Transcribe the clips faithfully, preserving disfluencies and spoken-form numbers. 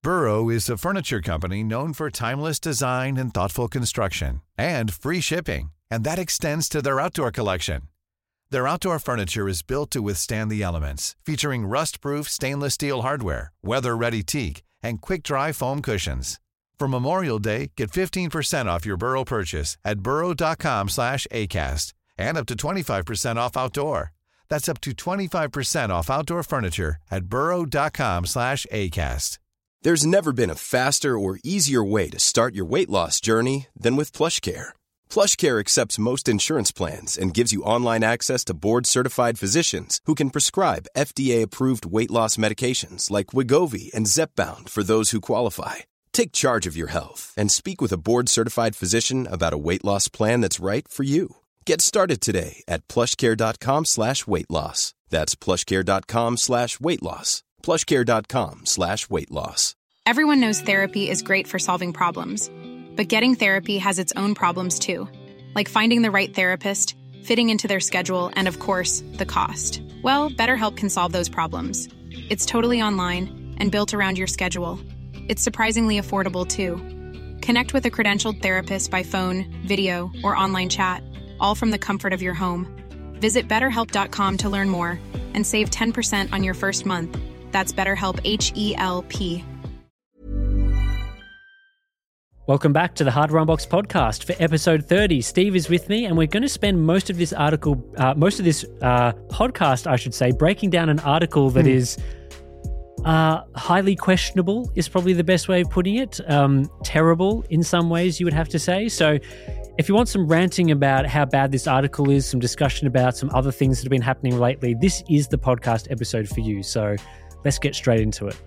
Burrow is a furniture company known for timeless design and thoughtful construction, and free shipping, and that extends to their outdoor collection. Their outdoor furniture is built to withstand the elements, featuring rust-proof stainless steel hardware, weather-ready teak, and quick-dry foam cushions. For Memorial Day, get fifteen percent off your Burrow purchase at burrow.com slash ACAST and up to twenty-five percent off outdoor. That's up to twenty-five percent off outdoor furniture at burrow.com slash ACAST. There's never been a faster or easier way to start your weight loss journey than with PlushCare. PlushCare accepts most insurance plans and gives you online access to board-certified physicians who can prescribe F D A-approved weight loss medications like Wegovy and Zepbound for those who qualify. Take charge of your health and speak with a board-certified physician about a weight loss plan that's right for you. Get started today at plushcare.com slash weight loss. That's plushcare.com slash weight loss. plushcare.com slash weight loss. Everyone knows therapy is great for solving problems, but getting therapy has its own problems too, like finding the right therapist, fitting into their schedule, and of course, the cost. Well, BetterHelp can solve those problems. It's totally online and built around your schedule. It's surprisingly affordable too. Connect with a credentialed therapist by phone, video, or online chat, all from the comfort of your home. Visit better help dot com to learn more and save ten percent on your first month. That's BetterHelp, H E L P. Welcome back to the Hardware Unboxed podcast for episode thirty. Steve is with me, and we're going to spend most of this article, uh, most of this uh, podcast, I should say, breaking down an article that mm. is uh, highly questionable, is probably the best way of putting it. Um, terrible in some ways, you would have to say. So if you want some ranting about how bad this article is, some discussion about some other things that have been happening lately, this is the podcast episode for you. So let's get straight into it.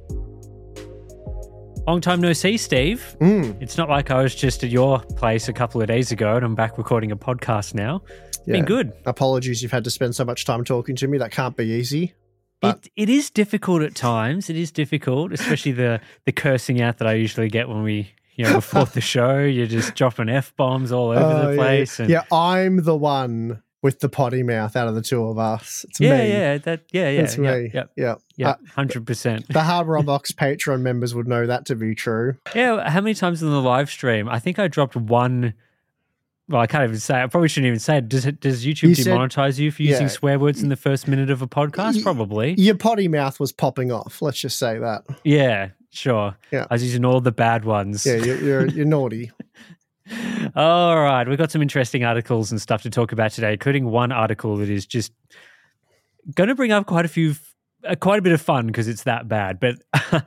Long time no see, Steve. Mm. It's not like I was just at your place a couple of days ago and I'm back recording a podcast now. It's yeah. been good. Apologies you've had to spend so much time talking to me. That can't be easy. But... It, it is difficult at times. It is difficult, especially the, the cursing out that I usually get when we, you know, before the show. You're just dropping F-bombs all over oh, the place. Yeah. And... yeah, I'm the one with the potty mouth out of the two of us. It's yeah, me. Yeah, that, yeah, yeah. It's yeah, me. Yeah, yeah. Yeah, uh, one hundred percent. The Hardware Unboxed Patreon members would know that to be true. Yeah, how many times in the live stream? I think I dropped one. Well, I can't even say. I probably shouldn't even say it. Does, it, does YouTube you demonetize said, you for using yeah, swear words in the first minute of a podcast? Y- Probably. Your potty mouth was popping off. Let's just say that. Yeah, sure. Yeah. I was using all the bad ones. Yeah, you're, you're, you're naughty. All right. We've got some interesting articles and stuff to talk about today, including one article that is just going to bring up quite a few, uh, quite a bit of fun because it's that bad. But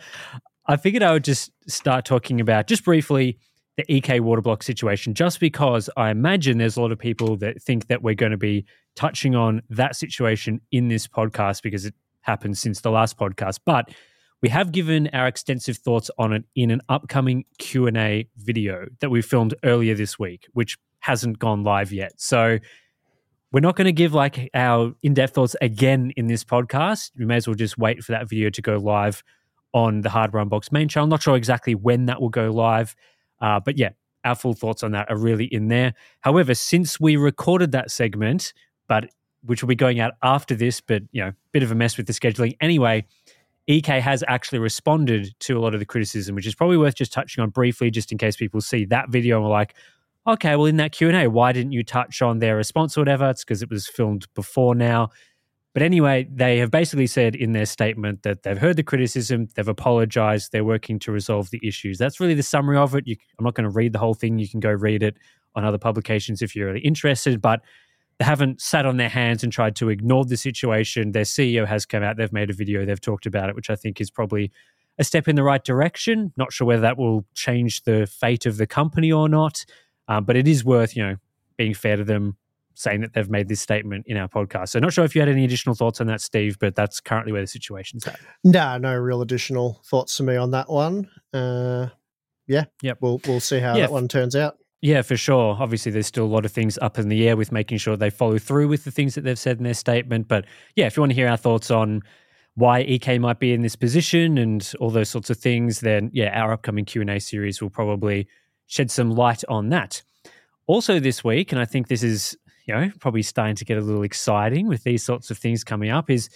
I figured I would just start talking about, just briefly, the E K Waterblock situation, just because I imagine there's a lot of people that think that we're going to be touching on that situation in this podcast because it happened since the last podcast. But we have given our extensive thoughts on it in an upcoming Q and A video that we filmed earlier this week, which hasn't gone live yet. So we're not going to give like our in-depth thoughts again in this podcast. We may as well just wait for that video to go live on the Hardware Unboxed main channel. Not sure exactly when that will go live. Uh, but yeah, our full thoughts on that are really in there. However, since we recorded that segment, but which will be going out after this, but you know, bit of a mess with the scheduling anyway, E K has actually responded to a lot of the criticism, which is probably worth just touching on briefly, just in case people see that video and were like, okay, well, in that Q and A, why didn't you touch on their response or whatever? It's because it was filmed before now. But anyway, they have basically said in their statement that they've heard the criticism, they've apologized, they're working to resolve the issues. That's really the summary of it. You, I'm not going to read the whole thing. You can go read it on other publications if you're really interested, but they haven't sat on their hands and tried to ignore the situation. Their C E O has come out, they've made a video, they've talked about it, which I think is probably a step in the right direction. Not sure whether that will change the fate of the company or not, um, but it is worth, you know, being fair to them, saying that they've made this statement in our podcast. So not sure if you had any additional thoughts on that, Steve, but that's currently where the situation's at. No, no real additional thoughts for me on that one. Uh, yeah, yep. we'll we'll see how yeah. that one turns out. Yeah, for sure. Obviously, there's still a lot of things up in the air with making sure they follow through with the things that they've said in their statement. But yeah, if you want to hear our thoughts on why E K might be in this position and all those sorts of things, then yeah, our upcoming Q and A series will probably shed some light on that. Also this week, and I think this is, you know, probably starting to get a little exciting with these sorts of things coming up, is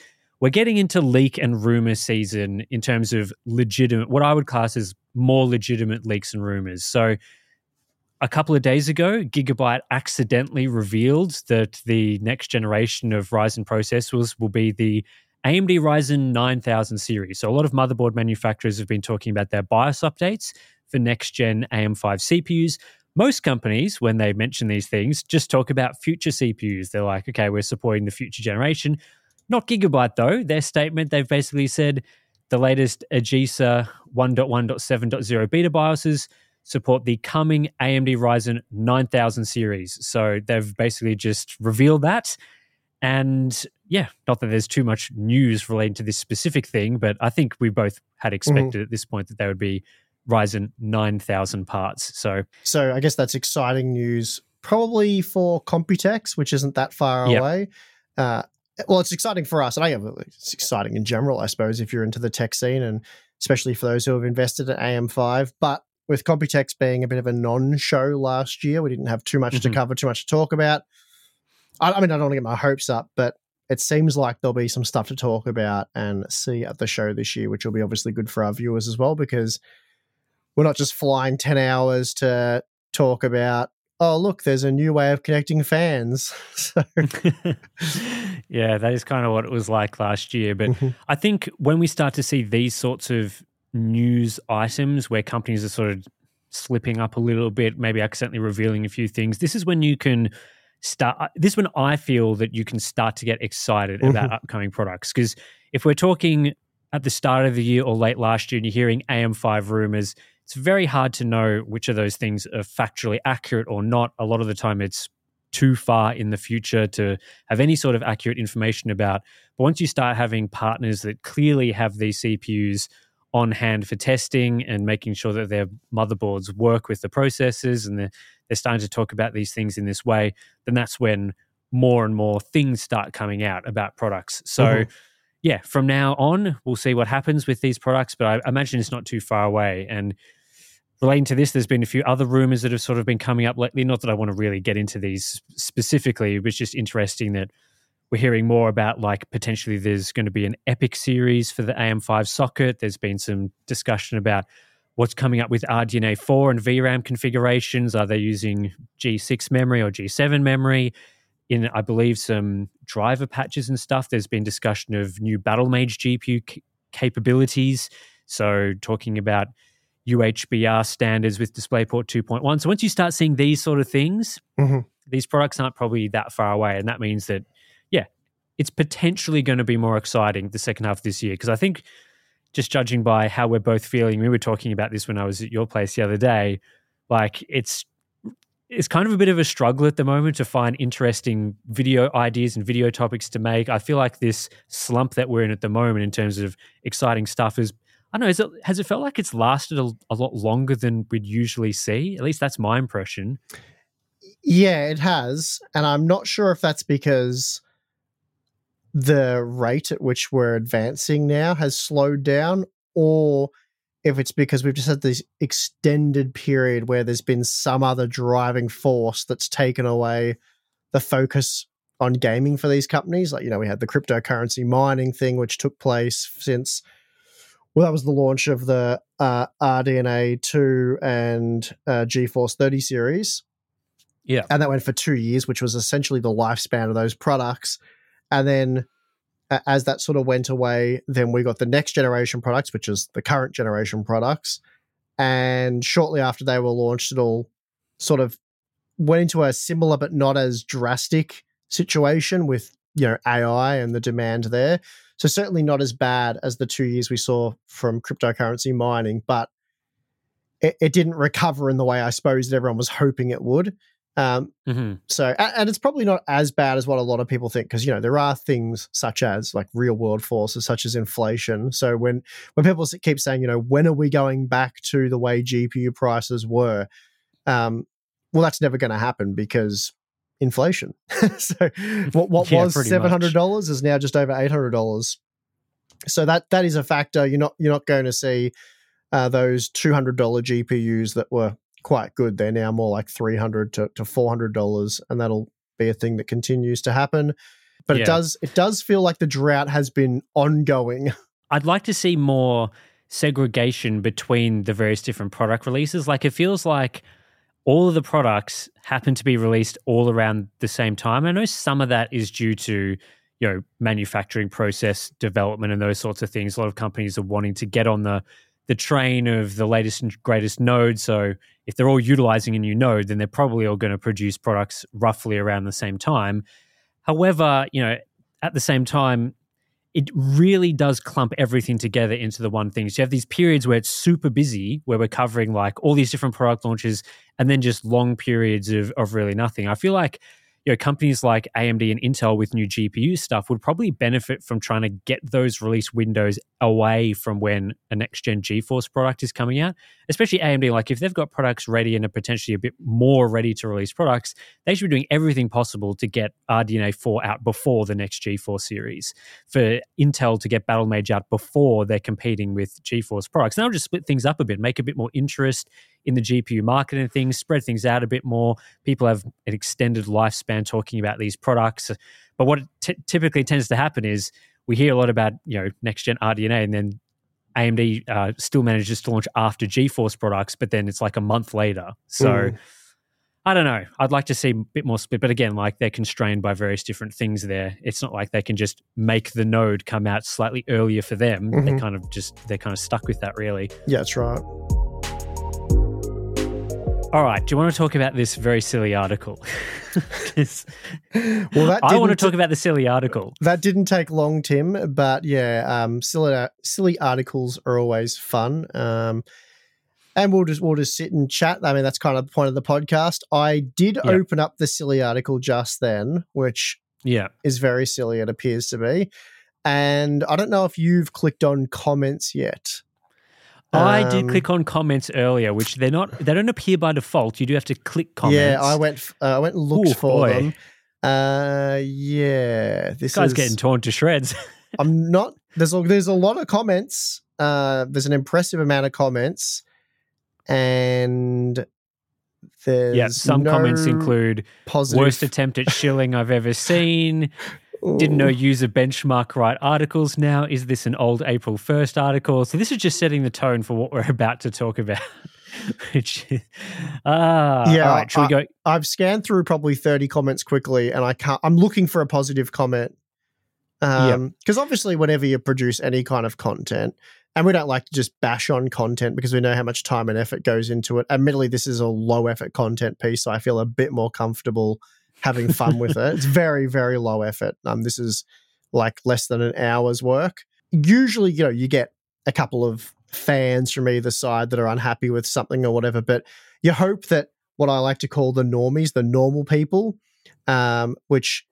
we're getting into leak and rumor season in terms of legitimate, what I would class as more legitimate leaks and rumors. So a couple of days ago, Gigabyte accidentally revealed that the next generation of Ryzen processors will be the A M D Ryzen nine thousand series. So a lot of motherboard manufacturers have been talking about their BIOS updates for next-gen A M five C P Us. Most companies, when they mention these things, just talk about future C P Us. They're like, okay, we're supporting the future generation. Not Gigabyte, though. Their statement, they've basically said the latest AGESA one point one point seven point zero beta BIOSes support the coming A M D Ryzen nine thousand series. So they've basically just revealed that. And yeah, not that there's too much news relating to this specific thing, but I think we both had expected mm-hmm. at this point that they would be Ryzen nine thousand parts. So so I guess that's exciting news, probably for Computex, which isn't that far yep. away. Uh, well, it's exciting for us. And I have it's exciting in general, I suppose, if you're into the tech scene, and especially for those who have invested in A M five. But with Computex being a bit of a non-show last year, we didn't have too much mm-hmm. to cover, too much to talk about. I, I mean, I don't want to get my hopes up, but it seems like there'll be some stuff to talk about and see at the show this year, which will be obviously good for our viewers as well, because we're not just flying ten hours to talk about, oh, look, there's a new way of connecting fans. So. Yeah, that is kind of what it was like last year. But mm-hmm. I think when we start to see these sorts of news items where companies are sort of slipping up a little bit, maybe accidentally revealing a few things, this is when you can start, this is when I feel that you can start to get excited mm-hmm. about upcoming products. Because if we're talking at the start of the year or late last year and you're hearing A M five rumors, it's very hard to know which of those things are factually accurate or not. A lot of the time it's too far in the future to have any sort of accurate information about. But once you start having partners that clearly have these C P Us on hand for testing and making sure that their motherboards work with the processors, and they're, they're starting to talk about these things in this way, then that's when more and more things start coming out about products. So mm-hmm. yeah, from now on, we'll see what happens with these products, but I imagine it's not too far away. And relating to this, there's been a few other rumors that have sort of been coming up lately. Not that I want to really get into these specifically, but it's just interesting that we're hearing more about, like, potentially there's going to be an EPYC series for the A M five socket. There's been some discussion about what's coming up with R D N A four and V RAM configurations. Are they using G six memory or G seven memory? In, I believe, some driver patches and stuff, there's been discussion of new Battlemage G P U c- capabilities. So talking about U H B R standards with DisplayPort two point one. So once you start seeing these sort of things, mm-hmm. these products aren't probably that far away. And that means that, yeah, it's potentially going to be more exciting the second half of this year. Because I think, just judging by how we're both feeling, we were talking about this when I was at your place the other day, like it's it's kind of a bit of a struggle at the moment to find interesting video ideas and video topics to make. I feel like this slump that we're in at the moment in terms of exciting stuff is, I don't know, is it, has it felt like it's lasted a, a lot longer than we'd usually see? At least that's my impression. Yeah, it has. And I'm not sure if that's because the rate at which we're advancing now has slowed down, or if it's because we've just had this extended period where there's been some other driving force that's taken away the focus on gaming for these companies. Like, you know, we had the cryptocurrency mining thing, which took place since, well, that was the launch of the uh, R D N A two and uh, GeForce thirty series. Yeah. And that went for two years, which was essentially the lifespan of those products. And then as that sort of went away, then we got the next generation products, which is the current generation products. And shortly after they were launched, it all sort of went into a similar but not as drastic situation with, you know, A I and the demand there. So certainly not as bad as the two years we saw from cryptocurrency mining, but it, it didn't recover in the way I suppose that everyone was hoping it would. Um, mm-hmm. So, and it's probably not as bad as what a lot of people think, because, you know, there are things such as like real world forces, such as inflation. So when, when people keep saying, you know, when are we going back to the way G P U prices were? Um, well, that's never going to happen because inflation. So what, what yeah, was seven hundred dollars much. Is now just over eight hundred dollars. So that, that is a factor. You're not, you're not going to see uh, those two hundred dollars G P Us that were quite good. They're now more like three hundred dollars to four hundred dollars, and that'll be a thing that continues to happen. but Yeah. it does it does feel like the drought has been ongoing. I'd like to see more segregation between the various different product releases. Like, it feels like all of the products happen to be released all around the same time. I know some of that is due to, you know, manufacturing process development and those sorts of things. A lot of companies are wanting to get on the the train of the latest and greatest node. So if they're all utilizing a new node, then they're probably all going to produce products roughly around the same time. However, you know, at the same time, it really does clump everything together into the one thing. So you have these periods where it's super busy, where we're covering like all these different product launches, and then just long periods of, of really nothing. I feel like, you know, companies like A M D and Intel with new G P U stuff would probably benefit from trying to get those release windows away from when a next-gen GeForce product is coming out, especially A M D. Like, if they've got products ready and are potentially a bit more ready to release products, they should be doing everything possible to get R D N A four out before the next GeForce series. For Intel to get Battlemage out before they're competing with GeForce products. And that'll just split things up a bit, make a bit more interest in the G P U market and things, spread things out a bit more. People have an extended lifespan talking about these products. But what t- typically tends to happen is we hear a lot about, you know, next-gen R D N A, and then A M D uh, still manages to launch after GeForce products, but then it's like a month later. So mm. I don't know. I'd like to see a bit more split. But again, like, they're constrained by various different things there. It's not like they can just make the node come out slightly earlier for them. Mm-hmm. They kind of just, they're kind of stuck with that, really. Yeah, that's right. All right. Do you want to talk about this very silly article? Well, that I want to talk about the silly article. That didn't take long, Tim. But yeah, um, silly silly articles are always fun. Um, and we'll just we'll just sit and chat. I mean, that's kind of the point of the podcast. I did yep. open up the silly article just then, which yeah is very silly. It appears to be, and I don't know if you've clicked on comments yet. I did click on comments earlier, which they're not, they don't appear by default. You do have to click comments. Yeah, I went, uh, I went and looked Ooh, for boy. them. Uh, yeah, this, this guy's is, getting torn to shreds. I'm not. There's a, there's a lot of comments. Uh, there's an impressive amount of comments, and there's yeah. Some no comments include positive. Worst attempt at shilling I've ever seen. Didn't know user benchmark write articles now. Is this an old April first article? So this is just setting the tone for what we're about to talk about. Which, ah, yeah, all right, should I, we go? I've scanned through probably thirty comments quickly, and I can't. I'm looking for a positive comment. Um, because yep. obviously, whenever you produce any kind of content, and we don't like to just bash on content because we know how much time and effort goes into it. Admittedly, this is a low effort content piece, so I feel a bit more comfortable having fun with it. It's very, very low effort. Um, this is like less than an hour's work. Usually, you know, you get a couple of fans from either side that are unhappy with something or whatever, but you hope that what I like to call the normies, the normal people, um, which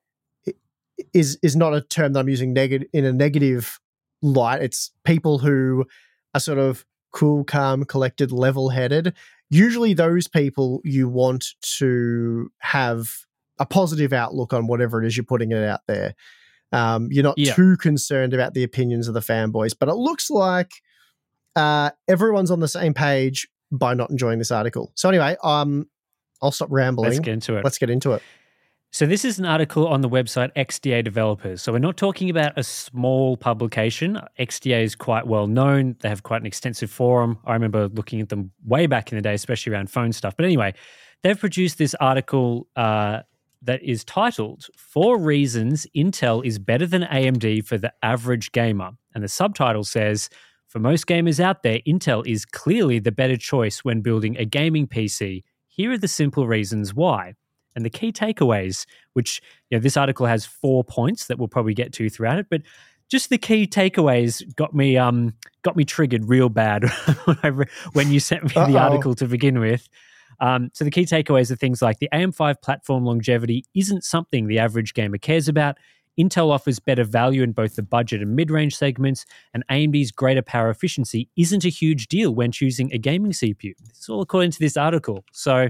is is not a term that I'm using neg- in a negative light. It's people who are sort of cool, calm, collected, level-headed. Usually those people you want to have a positive outlook on whatever it is you're putting it out there. Um, you're not yeah. too concerned about the opinions of the fanboys, but it looks like uh, everyone's on the same page by not enjoying this article. So anyway, um, I'll stop rambling. Let's get into it. Let's get into it. So this is an article on the website X D A Developers. So we're not talking about a small publication. X D A is quite well known. They have quite an extensive forum. I remember looking at them way back in the day, especially around phone stuff. But anyway, they've produced this article uh, that is titled, Four Reasons Intel is Better Than A M D for the Average Gamer. And the subtitle says, for most gamers out there, Intel is clearly the better choice when building a gaming P C. Here are the simple reasons why. And the key takeaways, which, you know, this article has four points that we'll probably get to throughout it, but just the key takeaways got me um got me triggered real bad when, I re- when you sent me Uh-oh. the article to begin with. Um, so the key takeaways are things like the A M five platform longevity isn't something the average gamer cares about. Intel offers better value in both the budget and mid-range segments, and A M D's greater power efficiency isn't a huge deal when choosing a gaming C P U. This is all according to this article. So,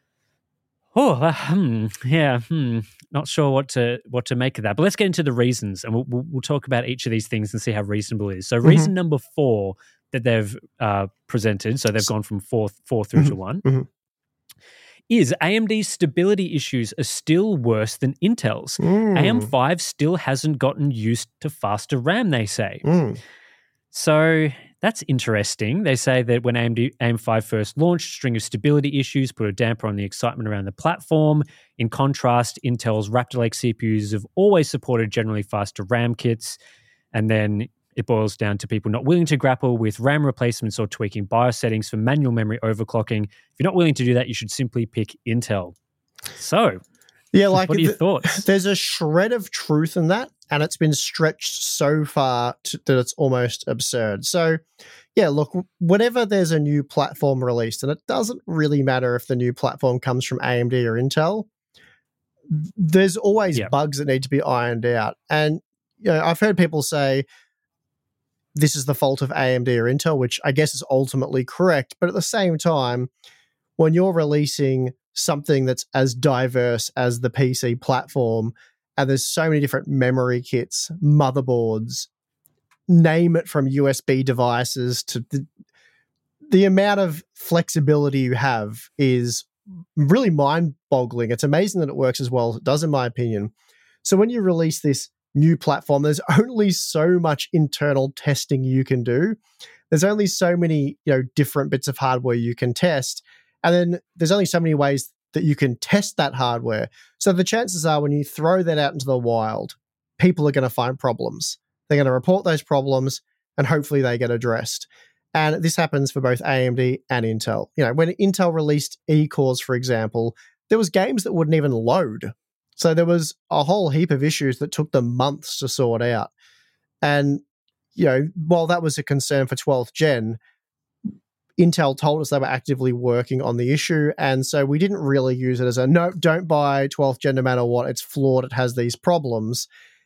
oh, uh, hmm, yeah, hmm, not sure what to what to make of that. But let's get into the reasons, and we'll, we'll, we'll talk about each of these things and see how reasonable it is. So, mm-hmm. reason number four that they've uh, presented, so they've gone from four, four through mm-hmm. to one. Mm-hmm. is A M D's stability issues are still worse than Intel's. Mm. A M five still hasn't gotten used to faster RAM, they say. Mm. So that's interesting. They say that when A M D A M five first launched, a string of stability issues put a damper on the excitement around the platform. In contrast, Intel's Raptor Lake C P Us have always supported generally faster RAM kits. And then it boils down to people not willing to grapple with RAM replacements or tweaking BIOS settings for manual memory overclocking. If you're not willing to do that, you should simply pick Intel. So, yeah, like what are your th- thoughts? There's a shred of truth in that, and it's been stretched so far to, that it's almost absurd. So, yeah, look, whenever there's a new platform released, and it doesn't really matter if the new platform comes from A M D or Intel, there's always Yep. bugs that need to be ironed out. And you know, I've heard people say this is the fault of A M D or Intel, which I guess is ultimately correct. But at the same time, when you're releasing something that's as diverse as the P C platform, and there's so many different memory kits, motherboards, name it, from U S B devices to the, the amount of flexibility you have is really mind-boggling. It's amazing that it works as well as it does, in my opinion. So when you release this new platform, there's only so much internal testing you can do. There's only so many, you know, different bits of hardware you can test. And then there's only so many ways that you can test that hardware. So the chances are when you throw that out into the wild, people are going to find problems. They're going to report those problems and hopefully they get addressed. And this happens for both A M D and Intel. You know, when Intel released E-cores, for example, there was games that wouldn't even load. So there was a whole heap of issues that took them months to sort out. And, you know, while that was a concern for twelfth gen, Intel told us they were actively working on the issue. And so we didn't really use it as a, no, don't buy twelfth gen no matter what. It's flawed. It has these problems.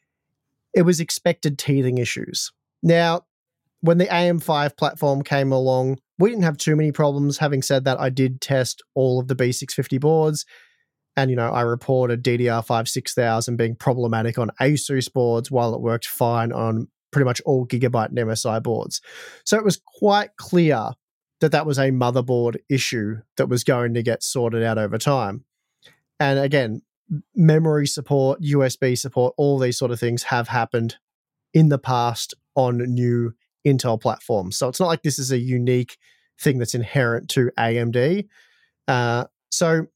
It was expected teething issues. Now, when the A M five platform came along, we didn't have too many problems. Having said that, I did test all of the B six fifty boards. And, you know, I reported D D R five six thousand being problematic on ASUS boards while it worked fine on pretty much all Gigabyte and M S I boards. So it was quite clear that that was a motherboard issue that was going to get sorted out over time. And again, memory support, U S B support, all these sort of things have happened in the past on new Intel platforms. So it's not like this is a unique thing that's inherent to A M D. Uh, so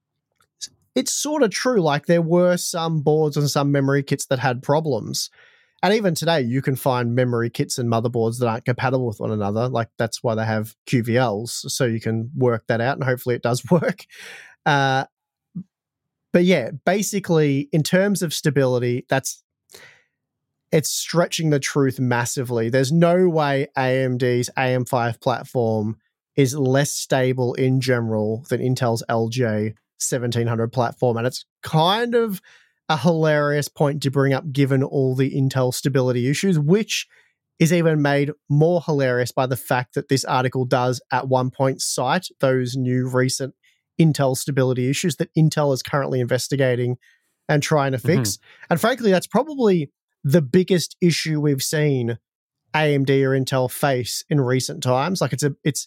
it's sort of true. Like there were some boards and some memory kits that had problems. And even today, you can find memory kits and motherboards that aren't compatible with one another. Like that's why they have Q V Ls, so you can work that out, and hopefully it does work. Uh, but yeah, basically, in terms of stability, that's it's stretching the truth massively. There's no way A M D's A M five platform is less stable in general than Intel's L J seventeen hundred platform. And it's kind of a hilarious point to bring up given all the Intel stability issues, which is even made more hilarious by the fact that this article does at one point cite those new recent Intel stability issues that Intel is currently investigating and trying to fix. Mm-hmm. And frankly, that's probably the biggest issue we've seen A M D or Intel face in recent times. Like it's a, it's,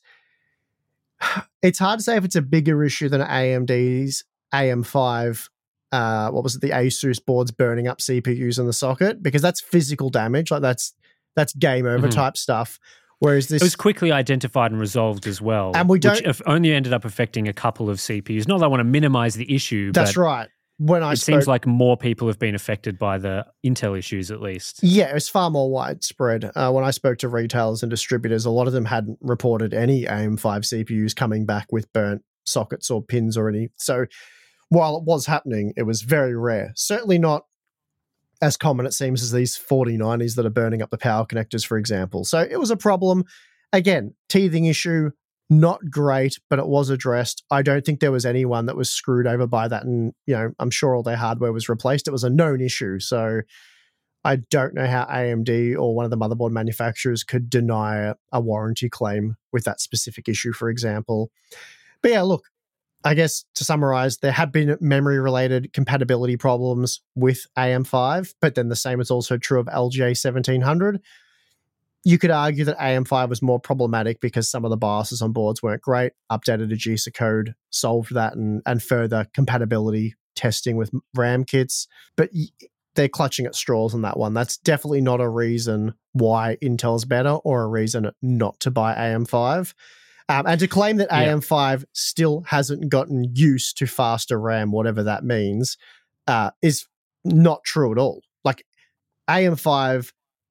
it's hard to say if it's a bigger issue than A M D's A M five. Uh, what was it? The ASUS boards burning up C P Us in the socket, because that's physical damage. Like that's that's game over mm-hmm. type stuff. Whereas this, it was quickly identified and resolved as well, and we don't, which only ended up affecting a couple of C P Us. Not that I want to minimize the issue. That's but right. When I it spoke, seems like more people have been affected by the Intel issues, at least. Yeah, it's far more widespread. Uh, when I spoke to retailers and distributors, a lot of them hadn't reported any A M five C P Us coming back with burnt sockets or pins or any. So while it was happening, it was very rare. Certainly not as common, it seems, as these forty nineties that are burning up the power connectors, for example. So it was a problem. Again, teething issue, not great, but it was addressed. I don't think there was anyone that was screwed over by that. And, you know, I'm sure all their hardware was replaced. It was a known issue. So I don't know how A M D or one of the motherboard manufacturers could deny a warranty claim with that specific issue, for example. But yeah, look, I guess to summarize, there have been memory-related compatibility problems with A M five, but then the same is also true of L J seventeen hundred. you could argue that A M five was more problematic because some of the BIOSes on boards weren't great. Updated A G I S A code solved that, and, and further compatibility testing with RAM kits. But y- they're clutching at straws on that one. That's definitely not a reason why Intel's better or a reason not to buy A M five. Um, and to claim that yeah. A M five still hasn't gotten used to faster RAM, whatever that means, uh, is not true at all. Like, A M five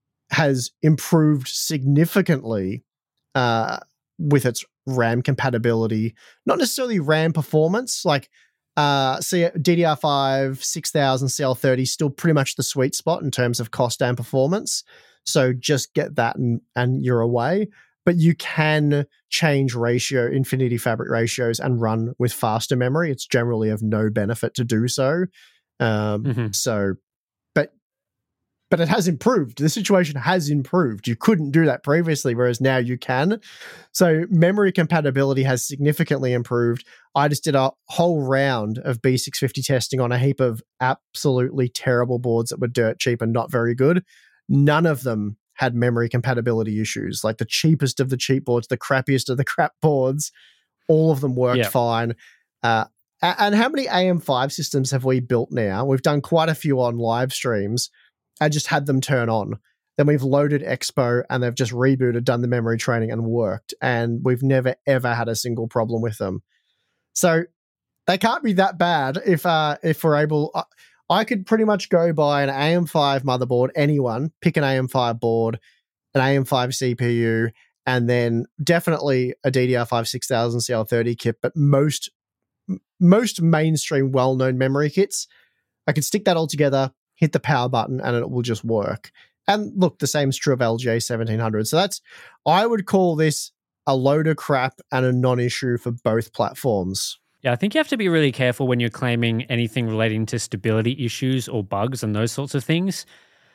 has improved significantly uh, with its RAM compatibility, not necessarily RAM performance. Like, uh, see, D D R five six thousand C L thirty still pretty much the sweet spot in terms of cost and performance. So just get that and, and you're away. But you can change ratio, Infinity Fabric ratios, and run with faster memory. It's generally of no benefit to do so. Um, mm-hmm. So, but but it has improved. The situation has improved. You couldn't do that previously, whereas now you can. So memory compatibility has significantly improved. I just did a whole round of B six fifty testing on a heap of absolutely terrible boards that were dirt cheap and not very good. None of them had memory compatibility issues. Like the cheapest of the cheap boards, the crappiest of the crap boards, all of them worked yep. fine. Uh, and how many A M five systems have we built now? We've done quite a few on live streams. I just had them turn on. Then we've loaded Expo and they've just rebooted, done the memory training and worked. And we've never, ever had a single problem with them. So they can't be that bad if uh, if we're able... Uh, I could pretty much go buy an A M five motherboard, anyone, pick an A M five board, an A M five C P U, and then definitely a D D R five six thousand C L thirty kit, but most most mainstream well-known memory kits, I could stick that all together, hit the power button, and it will just work. And look, the same is true of L G A seventeen hundred. So that's, I would call this a load of crap and a non-issue for both platforms. Yeah, I think you have to be really careful when you're claiming anything relating to stability issues or bugs and those sorts of things.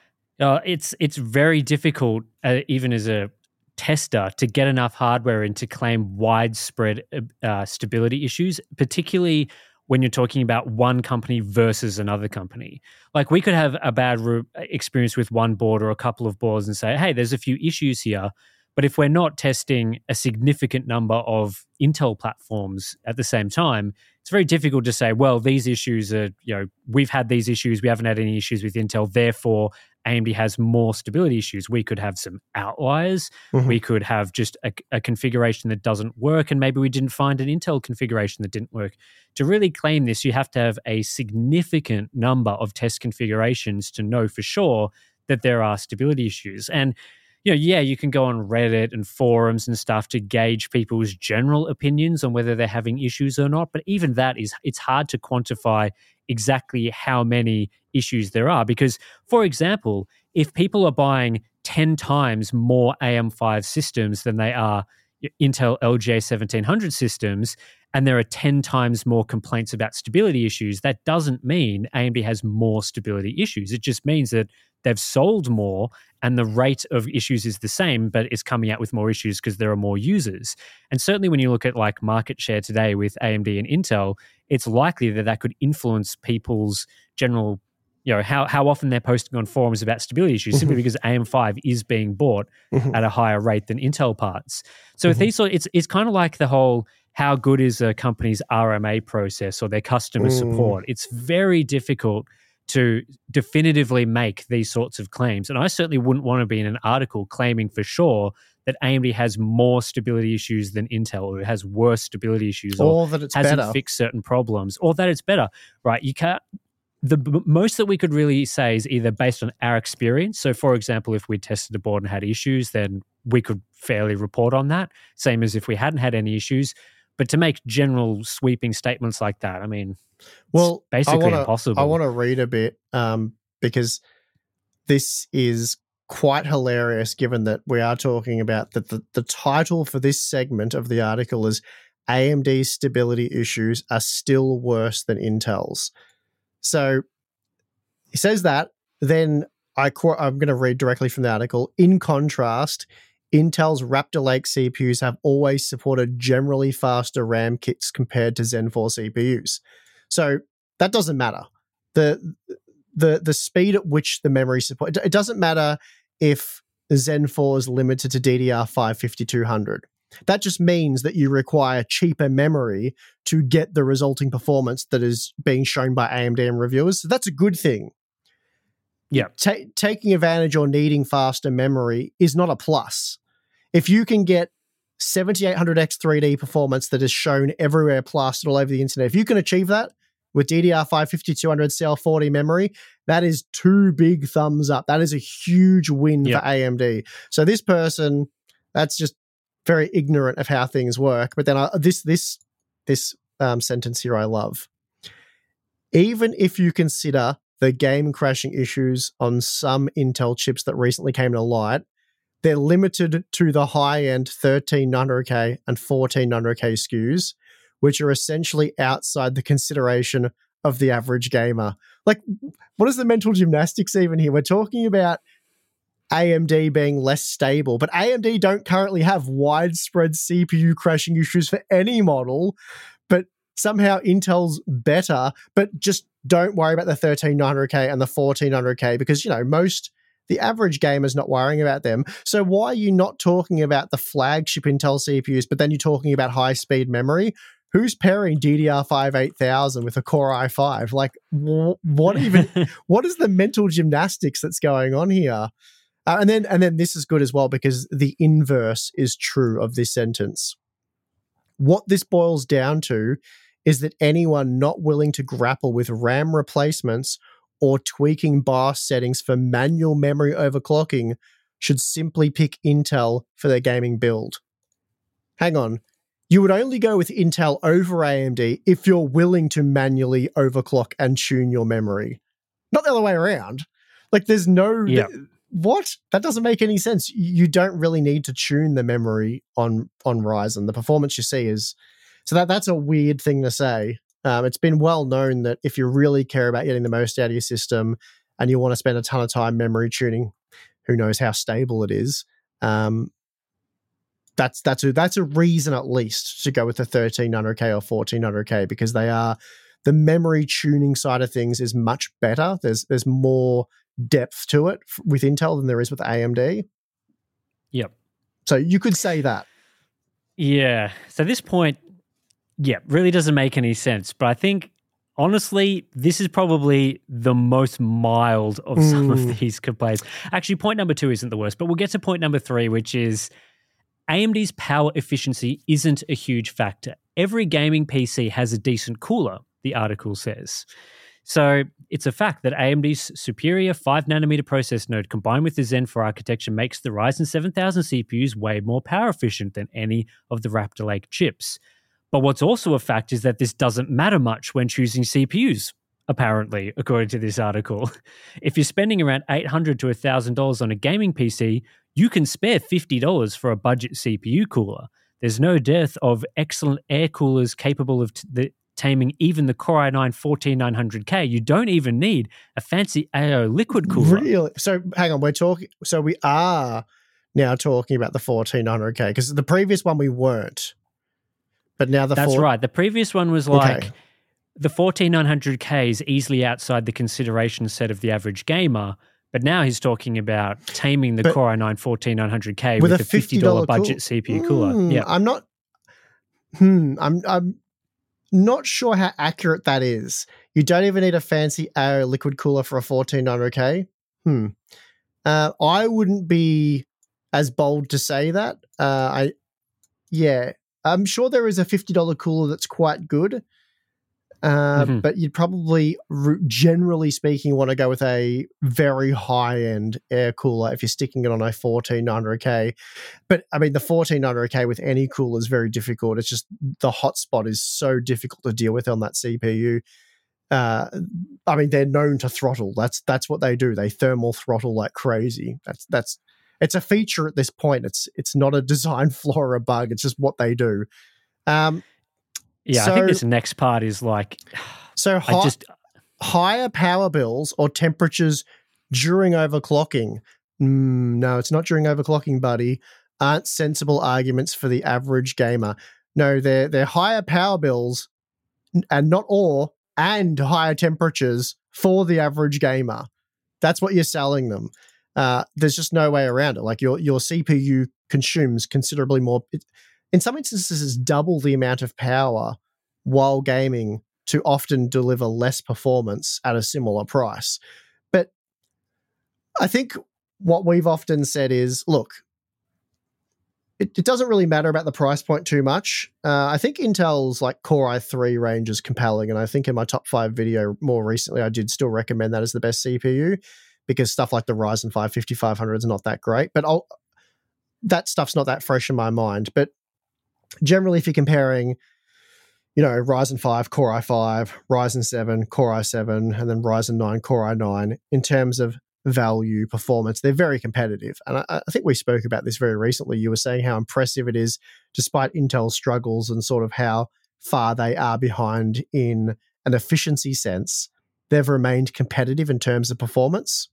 Uh, it's it's very difficult, uh, even as a tester, to get enough hardware in to claim widespread uh, stability issues, particularly when you're talking about one company versus another company. Like, we could have a bad re- experience with one board or a couple of boards and say, hey, there's a few issues here. But if we're not testing a significant number of Intel platforms at the same time, it's very difficult to say, well, these issues are, you know, we've had these issues, we haven't had any issues with Intel, therefore A M D has more stability issues. We could have some outliers. Mm-hmm. We could have just a, a configuration that doesn't work, and maybe we didn't find an Intel configuration that didn't work. To really claim this, you have to have a significant number of test configurations to know for sure that there are stability issues. And you know, yeah, you can go on Reddit and forums and stuff to gauge people's general opinions on whether they're having issues or not. But even that is, it's hard to quantify exactly how many issues there are. Because, for example, if people are buying ten times more A M five systems than they are Intel L G A seventeen hundred systems, and there are ten times more complaints about stability issues, that doesn't mean A M D has more stability issues. It just means that they've sold more and the rate of issues is the same, but it's coming out with more issues because there are more users. And certainly when you look at like market share today with A M D and Intel, it's likely that that could influence people's general, you know, how, how often they're posting on forums about stability issues, mm-hmm. simply because A M five is being bought mm-hmm. at a higher rate than Intel parts. So mm-hmm. with these sort, it's it's kind of like the whole, how good is a company's R M A process or their customer mm. support? It's very difficult to definitively make these sorts of claims. And I certainly wouldn't want to be in an article claiming for sure that A M D has more stability issues than Intel, or it has worse stability issues, or, or that it's hasn't better. fixed certain problems, or that it's better, right? You can't, the b- most that we could really say is either based on our experience. So for example, if we tested a board and had issues, then we could fairly report on that. Same as if we hadn't had any issues. But to make general sweeping statements like that, I mean, well, it's basically I wanna, impossible. I want to read a bit um, because this is quite hilarious, given that we are talking about that the, the title for this segment of the article is A M D's stability issues are still worse than Intel's. So he says that, then I qu- I'm going to read directly from the article. In contrast, Intel's Raptor Lake C P Us have always supported generally faster RAM kits compared to Zen four C P Us. So that doesn't matter. The the the speed at which the memory support, it doesn't matter if Zen four is limited to D D R five fifty-two hundred. That just means that you require cheaper memory to get the resulting performance that is being shown by A M D and reviewers. So that's a good thing. Yeah. Ta- taking advantage or needing faster memory is not a plus. If you can get seventy-eight hundred X three D performance that is shown everywhere, plastered all over the internet, if you can achieve that with D D R five fifty-two hundred C L forty memory, that is two big thumbs up. That is a huge win yep. for A M D. So this person, that's just very ignorant of how things work. But then I, this this this um, sentence here I love. Even if you consider the game crashing issues on some Intel chips that recently came to light, they're limited to the high-end thirteen nine hundred K and fourteen nine hundred K S K Us, which are essentially outside the consideration of the average gamer. Like, what is the mental gymnastics even here? We're talking about A M D being less stable, but A M D don't currently have widespread C P U crashing issues for any model, but somehow Intel's better, but just don't worry about the thirteen nine hundred K and the fourteen nine hundred K because, you know, most, the average gamer's not worrying about them. So why are you not talking about the flagship Intel C P Us, but then you're talking about high-speed memory? Who's pairing D D R five eight thousand with a Core i five? Like, wh- what even, what is the mental gymnastics that's going on here? Uh, and then and then this is good as well because the inverse is true of this sentence. What this boils down to is that anyone not willing to grapple with RAM replacements or tweaking BIOS settings for manual memory overclocking should simply pick Intel for their gaming build. Hang on. You would only go with Intel over A M D if you're willing to manually overclock and tune your memory. Not the other way around. Like, there's no... Yep. Th- what? That doesn't make any sense. You don't really need to tune the memory on, on Ryzen. The performance you see is... So that that's a weird thing to say. Um, it's been well known that if you really care about getting the most out of your system and you want to spend a ton of time memory tuning, who knows how stable it is, um, that's that's a, that's a reason at least to go with the thirteen hundred K or fourteen hundred K because they are, the memory tuning side of things is much better. There's there's more depth to it with Intel than there is with A M D. Yep. So you could say that. Yeah. So this point, yeah, really doesn't make any sense. But I think, honestly, this is probably the most mild of some mm. of these complaints. Actually, point number two isn't the worst, but we'll get to point number three, which is A M D's power efficiency isn't a huge factor. Every gaming P C has a decent cooler, the article says. So it's a fact that A M D's superior five nanometer process node combined with the Zen four architecture makes the Ryzen seven thousand C P Us way more power efficient than any of the Raptor Lake chips. But what's also a fact is that this doesn't matter much when choosing C P Us, apparently, according to this article. If you're spending around eight hundred dollars to one thousand dollars on a gaming P C, you can spare fifty dollars for a budget C P U cooler. There's no dearth of excellent air coolers capable of t- the, taming even the Core i nine fourteen nine hundred K. You don't even need a fancy A O liquid cooler. Really? So hang on, we're talking, so we are now talking about the fourteen hundred K because the previous one we weren't. But now the That's four- right. The previous one was like okay. the fourteen nine hundred K is easily outside the consideration set of the average gamer. But now he's talking about taming the but Core i nine fourteen nine hundred K with, with a fifty dollars budget cool- C P U cooler. Mm, yeah, I'm not. Hmm. I'm. I'm not sure how accurate that is. You don't even need a fancy A O liquid cooler for a fourteen nine hundred K. Hmm. Uh, I wouldn't be as bold to say that. Uh, I. Yeah. I'm sure there is a fifty dollars cooler that's quite good, uh, mm-hmm. but you'd probably, generally speaking, want to go with a very high-end air cooler if you're sticking it on a fourteen nine hundred K. But, I mean, the fourteen nine hundred K with any cooler is very difficult. It's just the hotspot is so difficult to deal with on that C P U. Uh, I mean, they're known to throttle. That's that's what they do. They thermal throttle like crazy. That's that's... It's a feature at this point. It's it's not a design flaw or a bug. It's just what they do. Um, yeah, so, I think this next part is like... So high, just, higher power bills or temperatures during overclocking. Mm, no, it's not during overclocking, buddy. Aren't sensible arguments for the average gamer. No, they're, they're higher power bills and not or, and higher temperatures for the average gamer. That's what you're selling them. Uh, there's just no way around it. Like your your C P U consumes considerably more. It, in some instances, it's double the amount of power while gaming to often deliver less performance at a similar price. But I think what we've often said is, look, it, it doesn't really matter about the price point too much. Uh, I think Intel's like Core i three range is compelling, and I think in my top five video more recently, I did still recommend that as the best C P U because stuff like the Ryzen five fifty-five hundred is not that great. But I'll, that stuff's not that fresh in my mind. But generally, if you're comparing, you know, Ryzen five, Core i five, Ryzen seven, Core i seven, and then Ryzen nine, Core i nine, in terms of value, performance, they're very competitive. And I, I think we spoke about this very recently. You were saying how impressive it is, despite Intel's struggles and sort of how far they are behind in an efficiency sense, they've remained competitive in terms of performance.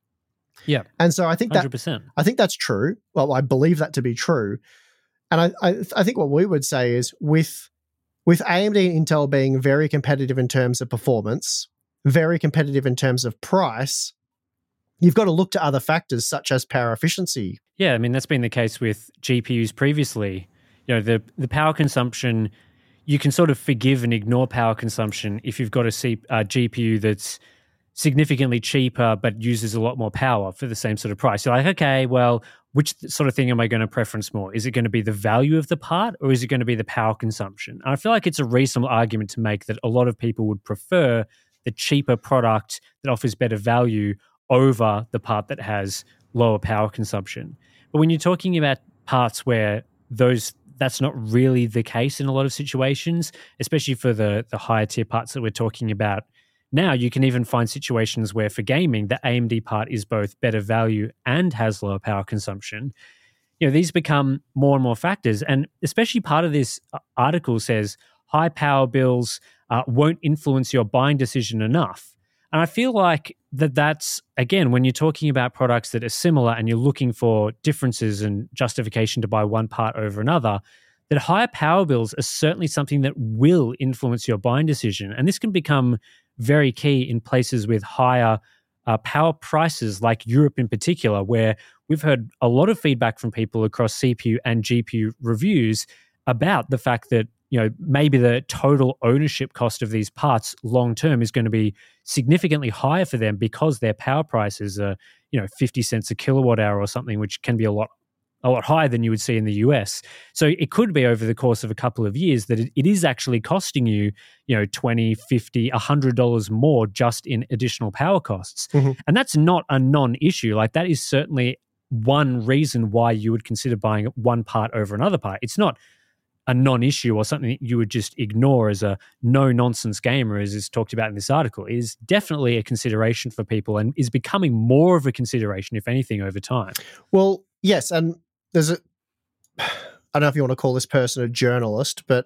Yeah. And so I think one hundred percent. that I think that's true. Well, I believe that to be true. And I, I, I think what we would say is with with A M D and Intel being very competitive in terms of performance, very competitive in terms of price, you've got to look to other factors such as power efficiency. Yeah, I mean, that's been the case with G P Us previously. You know, the, the power consumption, you can sort of forgive and ignore power consumption if you've got a C, uh, G P U that's significantly cheaper but uses a lot more power for the same sort of price. You're like, okay, well, which sort of thing am I going to preference more? Is it going to be the value of the part or is it going to be the power consumption? And I feel like it's a reasonable argument to make that a lot of people would prefer the cheaper product that offers better value over the part that has lower power consumption. But when you're talking about parts where those that's not really the case in a lot of situations, especially for the, the higher tier parts that we're talking about now, you can even find situations where for gaming, the A M D part is both better value and has lower power consumption. You know, these become more and more factors. And especially part of this article says high power bills uh, won't influence your buying decision enough. And I feel like that that's, again, when you're talking about products that are similar and you're looking for differences and justification to buy one part over another, that higher power bills are certainly something that will influence your buying decision. And this can become very key in places with higher uh, power prices like Europe in particular, where we've heard a lot of feedback from people across C P U and G P U reviews about the fact that, you know, maybe the total ownership cost of these parts long term is going to be significantly higher for them because their power prices are, you know, fifty cents a kilowatt hour or something, which can be a lot a lot higher than you would see in the U S. So it could be over the course of a couple of years that it, it is actually costing you, you know, twenty, fifty, one hundred dollars more just in additional power costs. Mm-hmm. And that's not a non-issue. Like that is certainly one reason why you would consider buying one part over another part. It's not a non-issue or something that you would just ignore as a no-nonsense gamer, as is talked about in this article. It is definitely a consideration for people and is becoming more of a consideration, if anything, over time. Well, yes, and there's a, I don't know if you want to call this person a journalist, but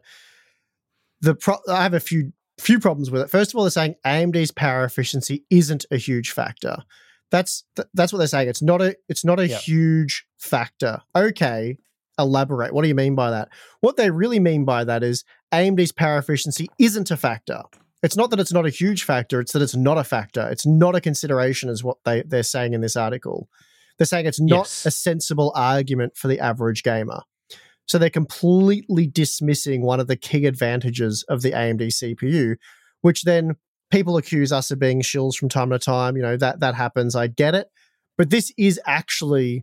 the pro, I have a few few problems with it. First of all, they're saying A M D's power efficiency isn't a huge factor. That's th- that's what they're saying. It's not a it's not a yep. huge factor. Okay, elaborate. What do you mean by that? What they really mean by that is A M D's power efficiency isn't a factor. It's not that it's not a huge factor. It's that it's not a factor. It's not a consideration, is what they they're saying in this article. They're saying it's not yes. a sensible argument for the average gamer. So they're completely dismissing one of the key advantages of the A M D C P U, which then people accuse us of being shills from time to time. You know, that that happens. I get it. But this is actually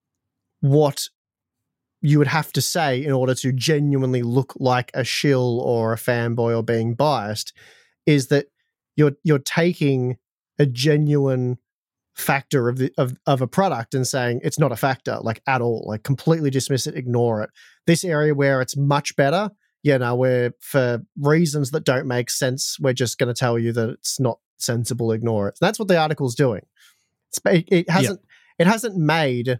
what you would have to say in order to genuinely look like a shill or a fanboy or being biased, is that you're you're taking a genuine factor of the of, of a product and saying it's not a factor, like at all, like completely dismiss it, ignore it. This area where it's much better, yeah, no, we're for reasons that don't make sense, we're just going to tell you that it's not sensible, ignore it. So that's what the article's doing. It's, it, it hasn't yeah. it hasn't made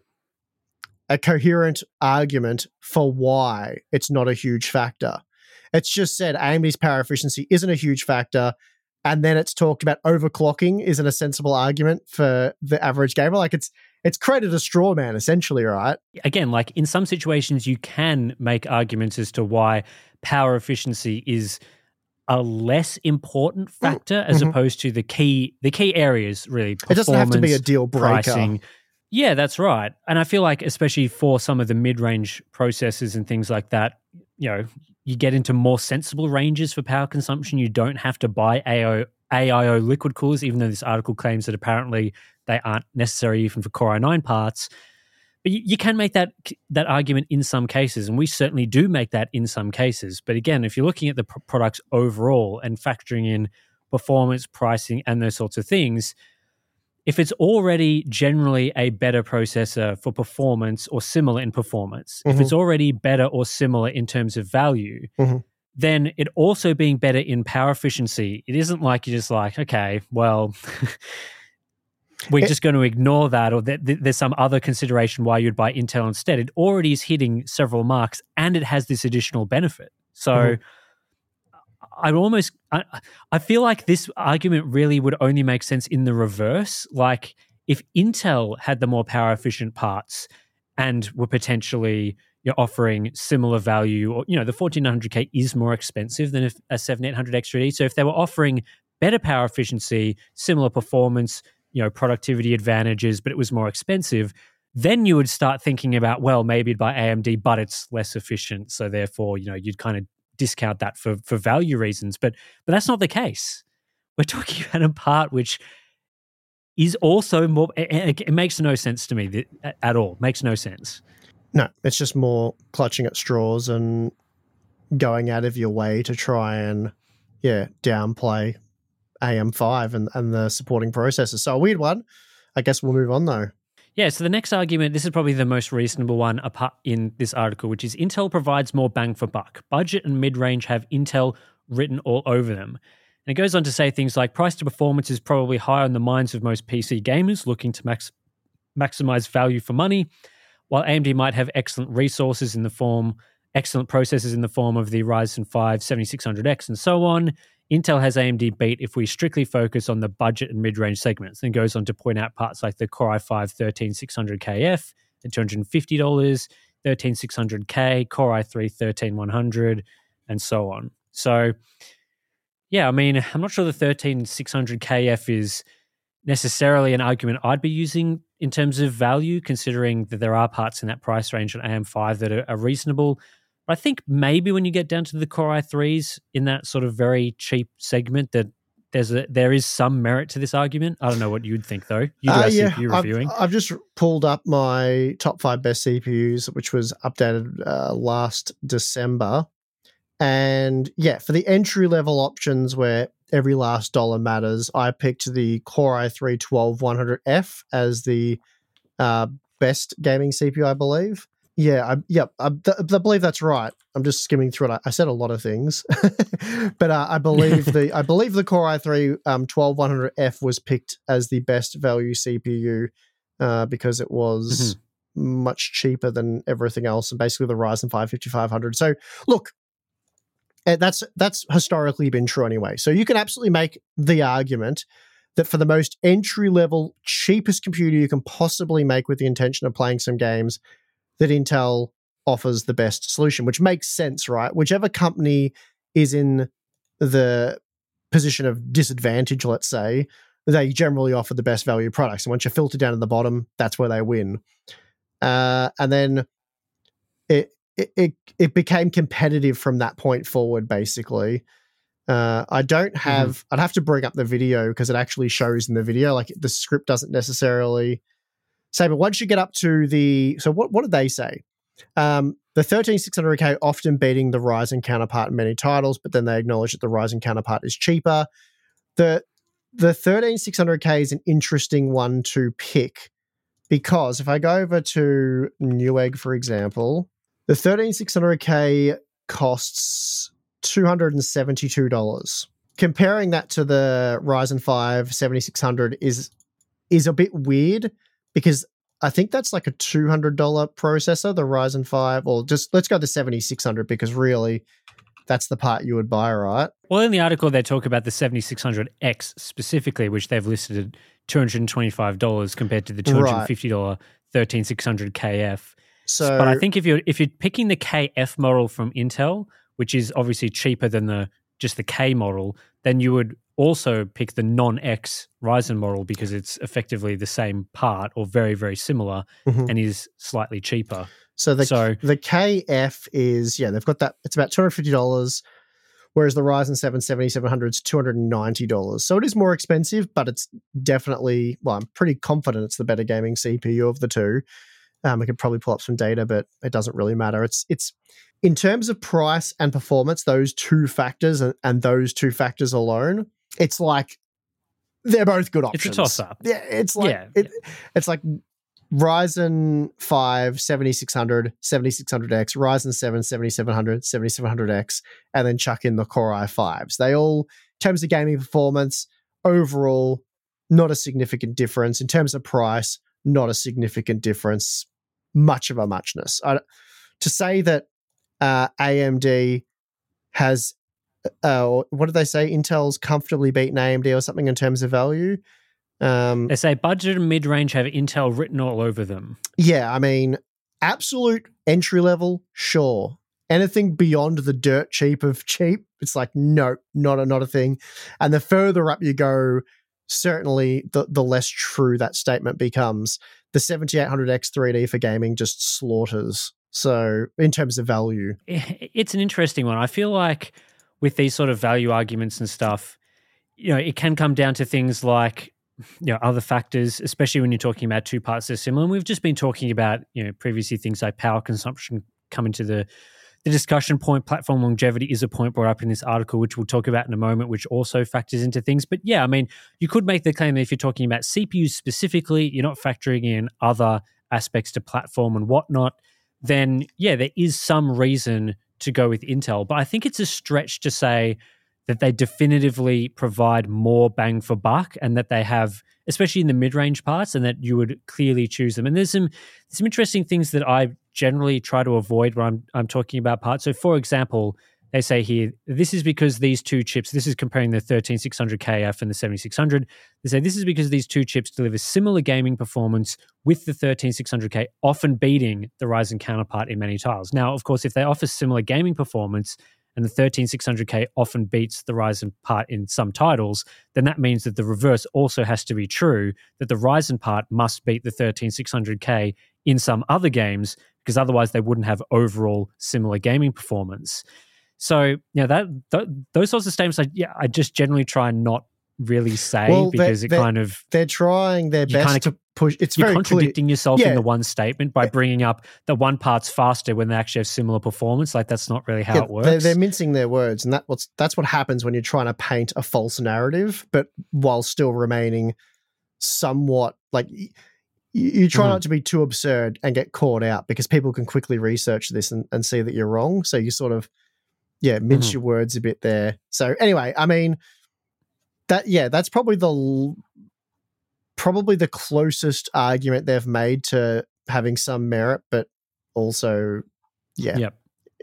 a coherent argument for why it's not a huge factor. It's just said A M D's power efficiency isn't a huge factor. And then it's talked about overclocking isn't a sensible argument for the average gamer. Like it's it's created a straw man, essentially, right? Again, like in some situations, you can make arguments as to why power efficiency is a less important factor mm-hmm. as opposed to the key the key areas, really. It doesn't have to be a deal breaker. Pricing. Yeah, that's right. And I feel like especially for some of the mid-range processors and things like that, you know, you get into more sensible ranges for power consumption. You don't have to buy A I O liquid coolers, even though this article claims that apparently they aren't necessary even for Core i nine parts. But you, you can make that that argument in some cases, and we certainly do make that in some cases. But again, if you're looking at the p- products overall and factoring in performance, pricing, and those sorts of things, if it's already generally a better processor for performance or similar in performance, mm-hmm. if it's already better or similar in terms of value, mm-hmm. then it also being better in power efficiency, it isn't like you're just like, okay, well, we're it, just going to ignore that, or that th- there's some other consideration why you'd buy Intel instead. It already is hitting several marks, and it has this additional benefit. So mm-hmm. I almost, I, I feel like this argument really would only make sense in the reverse. Like if Intel had the more power efficient parts and were potentially, you know, offering similar value, or, you know, the fourteen hundred K is more expensive than a seventy-eight hundred X three D. So if they were offering better power efficiency, similar performance, you know, productivity advantages, but it was more expensive, then you would start thinking about, well, maybe it'd buy A M D, but it's less efficient. So therefore, you know, you'd kind of discount that for for value reasons, but but that's not the case. We're talking about a part which is also more. It, it makes no sense to me that, at all. Makes no sense. No, it's just more clutching at straws and going out of your way to try and yeah downplay A M five and and the supporting processors. So a weird one. I guess we'll move on though. Yeah, so the next argument, this is probably the most reasonable one apart in this article, which is Intel provides more bang for buck. Budget and mid-range have Intel written all over them. And it goes on to say things like price to performance is probably higher in the minds of most P C gamers looking to max- maximize value for money, while A M D might have excellent resources in the form, excellent processors in the form of the Ryzen five seventy-six hundred X and so on. Intel has A M D beat if we strictly focus on the budget and mid-range segments. Then goes on to point out parts like the Core i five thirteen six hundred K F at two hundred fifty dollars, thirteen six hundred K, Core i three thirteen one hundred, and so on. So, yeah, I mean, I'm not sure the thirteen six hundred K F is necessarily an argument I'd be using in terms of value, considering that there are parts in that price range on A M five that are, are reasonable. But I think maybe when you get down to the Core i threes in that sort of very cheap segment, that there's a there is some merit to this argument. I don't know what you'd think though. You do uh, our yeah, C P U reviewing. I've, I've just pulled up my top five best C P Us, which was updated uh, last December. And yeah, for the entry level options where every last dollar matters, I picked the Core i three twelve one hundred F as the uh, best gaming C P U, I believe. Yeah, I, yeah, I, th- I believe that's right. I'm just skimming through it. I, I said a lot of things, but uh, I believe the I believe the Core i three um, twelve one hundred F was picked as the best value C P U uh, because it was mm-hmm. much cheaper than everything else, and basically the Ryzen five fifty-five hundred. So look, that's that's historically been true anyway. So you can absolutely make the argument that for the most entry level, cheapest computer you can possibly make with the intention of playing some games, that Intel offers the best solution, which makes sense, right? Whichever company is in the position of disadvantage, let's say, they generally offer the best value products. And once you filter down to the bottom, that's where they win. Uh, and then it, it it it became competitive from that point forward, basically. Uh, I don't have, mm-hmm. I'd have to bring up the video because it actually shows in the video, like the script doesn't necessarily say, but once you get up to the, so what, what did they say? Um, the thirteen six hundred K often beating the Ryzen counterpart in many titles, but then they acknowledge that the Ryzen counterpart is cheaper. The the thirteen six hundred K is an interesting one to pick because if I go over to Newegg, for example, the thirteen six hundred K costs two hundred seventy-two dollars. Comparing that to the Ryzen five seventy-six hundred is is a bit weird, because I think that's like a two hundred dollars processor, the Ryzen five, or just let's go the seventy-six hundred because really that's the part you would buy, right? Well, in the article, they talk about the seventy-six hundred X specifically, which they've listed at two hundred twenty-five dollars compared to the two hundred fifty dollars right. thirteen six hundred K F. So, but I think if you're, if you're picking the K F model from Intel, which is obviously cheaper than the just the K model, then you would also pick the non-X Ryzen model because it's effectively the same part or very, very similar Mhm. and is slightly cheaper. So the So- the K F is, yeah, they've got that. It's about two hundred fifty dollars, whereas the Ryzen seven seventy-seven hundred is two hundred ninety dollars. So it is more expensive, but it's definitely, well, I'm pretty confident it's the better gaming C P U of the two. Um, I could probably pull up some data, but it doesn't really matter. It's it's in terms of price and performance, those two factors and, and those two factors alone, it's like they're both good It's options. a toss-up. Yeah, it's like Yeah, it, it's like Ryzen five seventy-six hundred, seventy-six hundred X, Ryzen seven seventy-seven hundred, seventy-seven hundred X, and then chuck in the Core i fives. They all, in terms of gaming performance, overall, not a significant difference. In terms of price, not a significant difference. Much of a muchness. I, to say that uh, A M D has, uh, what did they say? Intel's comfortably beaten A M D or something in terms of value. Um, They say budget and mid-range have Intel written all over them. yeah, I mean, absolute entry level, sure. Anything beyond the dirt cheap of cheap, it's like, no, not a, not a thing. And the further up you go, certainly the, the less true that statement becomes. The seventy-eight hundred X three D for gaming just slaughters. So in terms of value. It's an interesting one. I feel like with these sort of value arguments and stuff, you know, it can come down to things like, you know, other factors, especially when you're talking about two parts that are similar. And we've just been talking about, you know, previously things like power consumption come into the The discussion point. Platform longevity is a point brought up in this article, which we'll talk about in a moment, which also factors into things. But yeah, I mean, you could make the claim that if you're talking about C P Us specifically, you're not factoring in other aspects to platform and whatnot, then yeah, there is some reason to go with Intel. But I think it's a stretch to say that they definitively provide more bang for buck and that they have, especially in the mid-range parts, and that you would clearly choose them. And there's some there's some interesting things that I generally try to avoid when I'm I'm talking about parts. So for example, they say here, this is because these two chips, this is comparing the thirteen six hundred K F and the seventy-six hundred. They say this is because these two chips deliver similar gaming performance with the thirteen six hundred K often beating the Ryzen counterpart in many titles. Now, of course, if they offer similar gaming performance and the thirteen six hundred K often beats the Ryzen part in some titles, then that means that the reverse also has to be true, that the Ryzen part must beat the thirteen six hundred K in some other games, because otherwise they wouldn't have overall similar gaming performance. So, you know, that th- those sorts of statements, I, yeah, I just generally try and not really say Well, because they're- it they're- kind of They're trying their You best kinda- to push. It's you're very contradicting clear. yourself Yeah. in the one statement by bringing up that one part's faster when they actually have similar performance. Like that's not really how Yeah, it works. They're, they're mincing their words, and that what's that's what happens when you're trying to paint a false narrative, but while still remaining somewhat like y- you, you try Mhm. not to be too absurd and get caught out, because people can quickly research this and, and see that you're wrong. So you sort of yeah mince Mhm. your words a bit there. So anyway, I mean that yeah that's probably the l- probably the closest argument they've made to having some merit, but also yeah. Yep.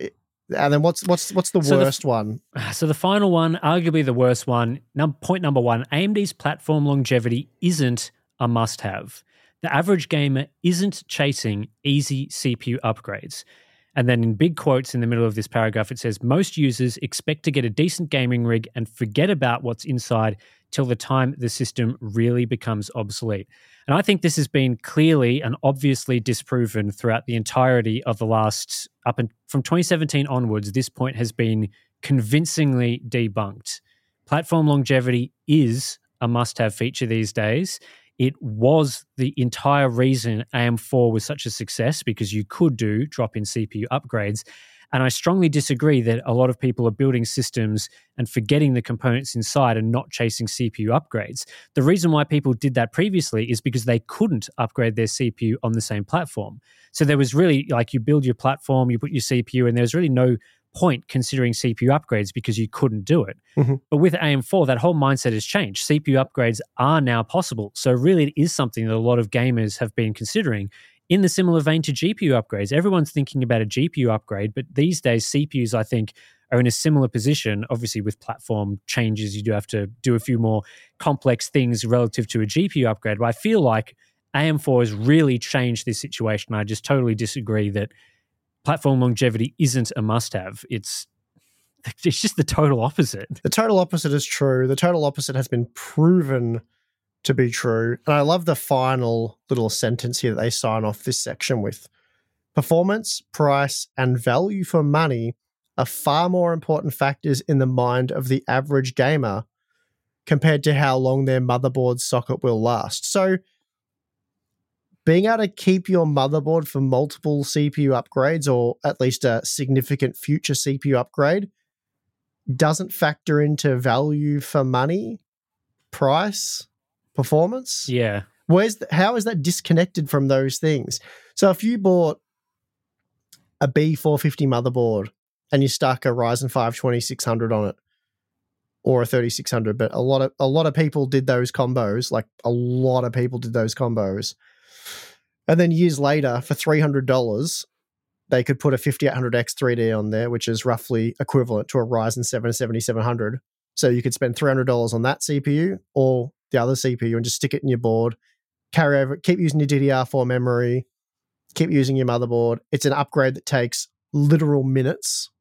And then what's what's what's the So the f- worst one? So the final one, arguably the worst one, num- point number one, A M D's platform longevity isn't a must-have. The average gamer isn't chasing easy C P U upgrades. And then in big quotes in the middle of this paragraph, it says, most users expect to get a decent gaming rig and forget about what's inside till the time the system really becomes obsolete. And I think this has been clearly and obviously disproven throughout the entirety of the last, up and from twenty seventeen onwards, this point has been convincingly debunked. Platform longevity is a must-have feature these days. It was the entire reason A M four was such a success, because you could do drop-in C P U upgrades. And I strongly disagree that a lot of people are building systems and forgetting the components inside and not chasing C P U upgrades. The reason why people did that previously is because they couldn't upgrade their C P U on the same platform. So there was really, like, you build your platform, you put your C P U, and there's really no point considering C P U upgrades because you couldn't do it. Mm-hmm. But with A M four, that whole mindset has changed. C P U upgrades are now possible. So really it is something that a lot of gamers have been considering. In the similar vein to G P U upgrades, everyone's thinking about a G P U upgrade, but these days C P Us, I think, are in a similar position. Obviously, with platform changes, you do have to do a few more complex things relative to a G P U upgrade. But I feel like A M four has really changed this situation. I just totally disagree that platform longevity isn't a must-have. It's it's just the total opposite. The total opposite is true. The total opposite has been proven to be true. And I love the final little sentence here that they sign off this section with. Performance, price, and value for money are far more important factors in the mind of the average gamer compared to how long their motherboard socket will last. So being able to keep your motherboard for multiple C P U upgrades, or at least a significant future C P U upgrade, doesn't factor into value for money, price, performance. Yeah. Where's the, how is that disconnected from those things? So if you bought a B four fifty motherboard and you stuck a Ryzen five twenty-six hundred on it, or a thirty-six hundred, but a lot of a lot of people did those combos, like a lot of people did those combos. And then years later, for three hundred dollars, they could put a fifty-eight hundred X three D on there, which is roughly equivalent to a Ryzen seven seventy-seven hundred. So you could spend three hundred dollars on that C P U or the other C P U and just stick it in your board, carry over, keep using your D D R four memory, keep using your motherboard. It's an upgrade that takes literal minutes.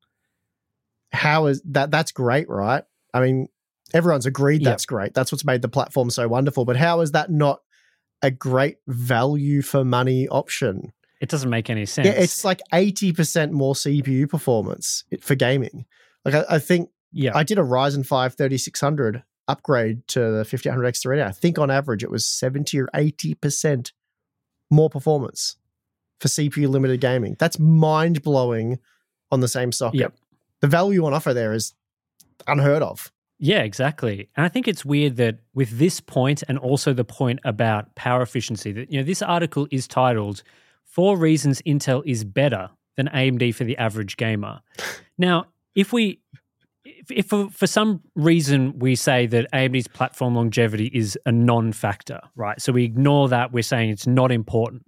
How is that? That's great, right? I mean, everyone's agreed that's yep. great. That's what's made the platform so wonderful. But how is that not a great value for money option? It doesn't make any sense. Yeah, it's like eighty percent more C P U performance for gaming. Like I, I think yeah. I did a Ryzen five thirty-six hundred upgrade to the fifty-eight hundred X three D. I think on average it was seventy or eighty percent more performance for C P U limited gaming. That's mind-blowing on the same socket. Yep. The value on offer there is unheard of. Yeah, exactly. And I think it's weird that with this point and also the point about power efficiency, that, you know, this article is titled Four Reasons Intel is Better Than A M D for the Average Gamer. Now, if we, if, if for, for some reason we say that A M D's platform longevity is a non-factor, right? So we ignore that, we're saying it's not important.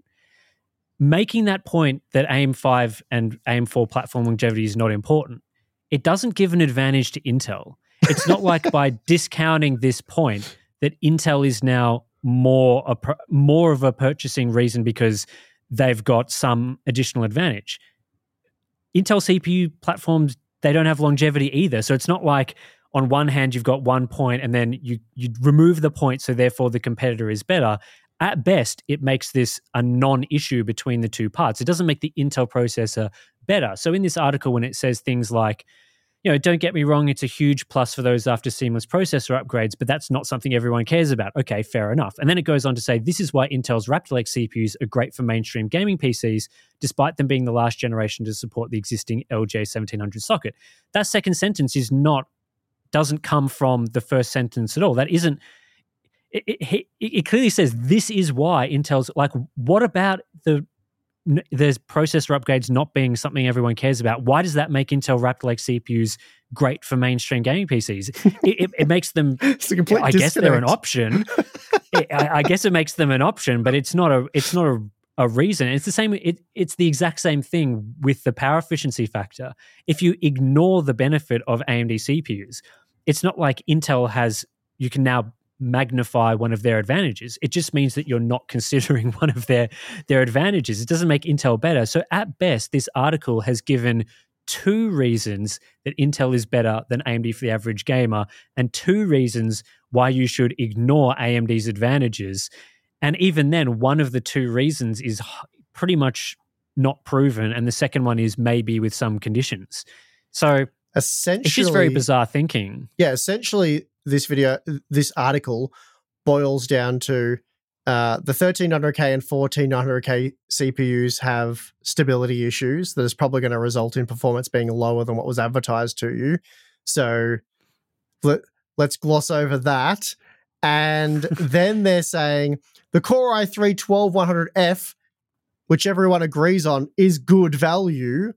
Making that point that A M five and A M four platform longevity is not important, it doesn't give an advantage to Intel. It's not like by discounting this point that Intel is now more a, more of a purchasing reason because they've got some additional advantage. Intel C P U platforms, they don't have longevity either. So it's not like on one hand you've got one point and then you you remove the point, so therefore the competitor is better. At best, it makes this a non-issue between the two parts. It doesn't make the Intel processor better. So in this article, when it says things like, you know, don't get me wrong, it's a huge plus for those after seamless processor upgrades, but that's not something everyone cares about. Okay, fair enough. And then it goes on to say, this is why Intel's Raptor Lake C P Us are great for mainstream gaming P Cs, despite them being the last generation to support the existing L J seventeen hundred socket. That second sentence is not, doesn't come from the first sentence at all. That isn't, it, it, it clearly says this is why Intel's, like, what about the there's processor upgrades not being something everyone cares about? Why does that make Intel Raptor Lake C P Us great for mainstream gaming P Cs? It, it, it makes them, it's a complete I disconnect. guess they're an option. it, I, I guess it makes them an option, but it's not a, it's not a, a reason. It's the same. It, it's the exact same thing with the power efficiency factor. If you ignore the benefit of A M D C P Us, it's not like Intel has, you can now magnify one of their advantages. It just means that you're not considering one of their their advantages. It doesn't make Intel better. So at best, this article has given two reasons that Intel is better than A M D for the average gamer, and two reasons why you should ignore A M D's advantages. And even then, one of the two reasons is pretty much not proven, and the second one is maybe with some conditions. So essentially, it's just very bizarre thinking. Yeah, essentially, this video, this article boils down to uh, the thirteen hundred K and fourteen hundred K C P Us have stability issues that is probably going to result in performance being lower than what was advertised to you. So let, let's gloss over that. And then they're saying the Core i three twelve one hundred F, which everyone agrees on, is good value.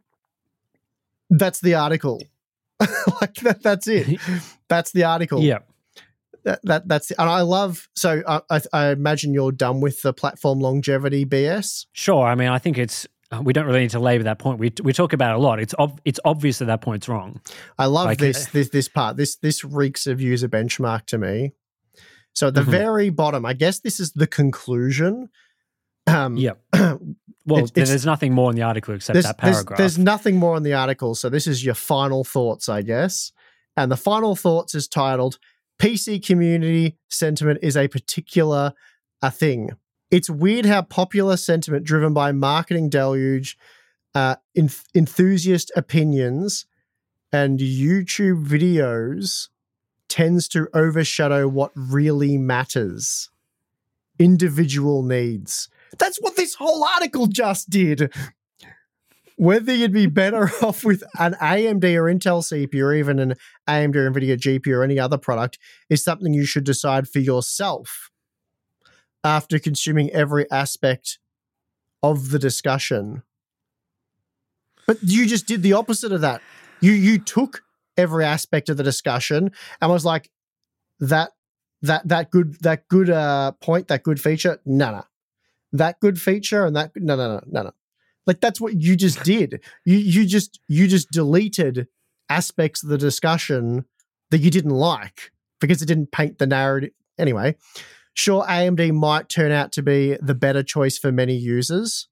That's the article. Like that, that's it. That's the article. Yeah. That, that that's and I love. So I, I, I imagine you're done with the platform longevity B S. Sure. I mean, I think it's we don't really need to labor that point. We we talk about it a lot. It's ob, it's obvious that that point's wrong. I love like, this this this part. This this reeks of user benchmark to me. So at the mm-hmm. very bottom, I guess this is the conclusion. Um, yeah. Well, It- it's- there's nothing more in the article except there's, that there's, paragraph. there's nothing more in the article, so this is your final thoughts, I guess. And the final thoughts is titled, P C community sentiment is a particular a thing. It's weird how popular sentiment driven by marketing deluge, uh, enth- enthusiast opinions, and YouTube videos tends to overshadow what really matters. Individual needs. That's what this whole article just did. Whether you'd be better off with an A M D or Intel C P U or even an A M D or NVIDIA G P U or any other product is something you should decide for yourself after consuming every aspect of the discussion. But you just did the opposite of that. You you took every aspect of the discussion and was like, that that that good that good uh point, that good feature, no, no. That good feature and that no no no no no. Like that's what you just did. You you just you just deleted aspects of the discussion that you didn't like because it didn't paint the narrative. Anyway, sure, A M D might turn out to be the better choice for many users.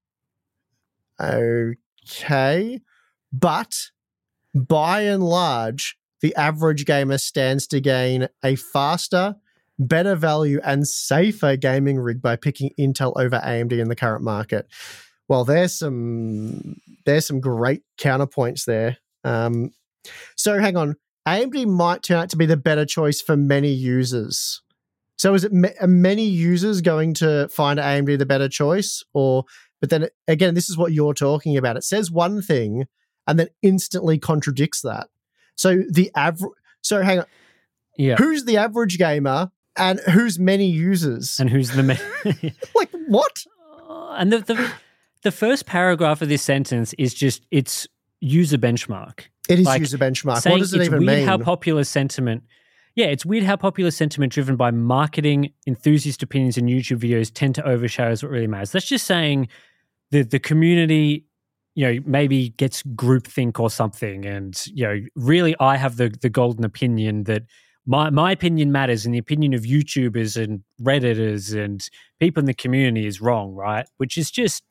Okay, but by and large, the average gamer stands to gain a faster, better value, and safer gaming rig by picking Intel over A M D in the current market. Well, there's some there's some great counterpoints there. Um, so hang on, A M D might turn out to be the better choice for many users. So is it ma- are many users going to find A M D the better choice, or? But then again, this is what you're talking about. It says one thing and then instantly contradicts that. So the average. So hang on. Yeah. Who's the average gamer and who's many users? And who's the... Me- like what? and the, the the first paragraph of this sentence is just, it's user benchmark. It is Like, user benchmark. saying What does it it's even weird mean? how popular sentiment... Yeah, it's weird how popular sentiment driven by marketing, enthusiast opinions, and YouTube videos tend to overshadow what really matters. That's just saying the the community, you know, maybe gets groupthink or something, and you know, really, I have the the golden opinion that my my opinion matters, and the opinion of YouTubers and Redditors and people in the community is wrong, right? Which is just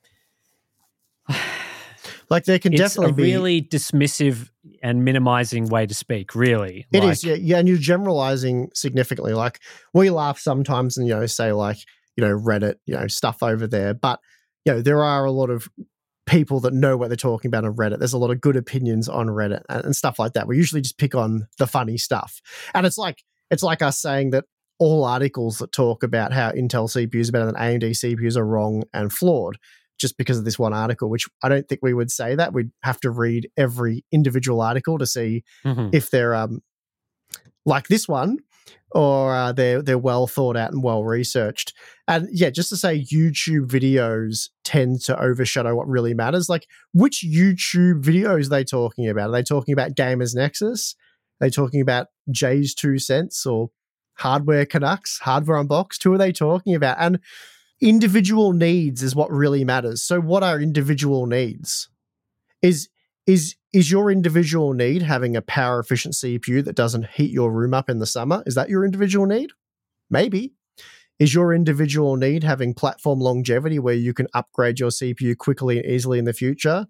like there can it's definitely a be really dismissive and minimizing way to speak. Really, It like, is, yeah, yeah, and you're generalizing significantly. Like we laugh sometimes and you know say like you know Reddit, you know stuff over there, but you know there are a lot of people that know what they're talking about on Reddit. There's a lot of good opinions on Reddit and, and stuff like that. We usually just pick on the funny stuff, and it's like it's like us saying that all articles that talk about how Intel C P Us are better than A M D C P Us are wrong and flawed just because of this one article, which I don't think we would say that. We'd have to read every individual article to see mhm. if they're um, like this one or uh, they're, they're well thought out and well researched. And yeah, just to say YouTube videos tend to overshadow what really matters. Like which YouTube videos are they talking about? Are they talking about Gamers Nexus? Are they talking about Jay's Two Cents or Hardware Canucks, Hardware Unboxed? Who are they talking about? And individual needs is what really matters. So what are individual needs? Is is is your individual need having a power efficient C P U that doesn't heat your room up in the summer? Is that your individual need? Maybe. Is your individual need having platform longevity where you can upgrade your C P U quickly and easily in the future?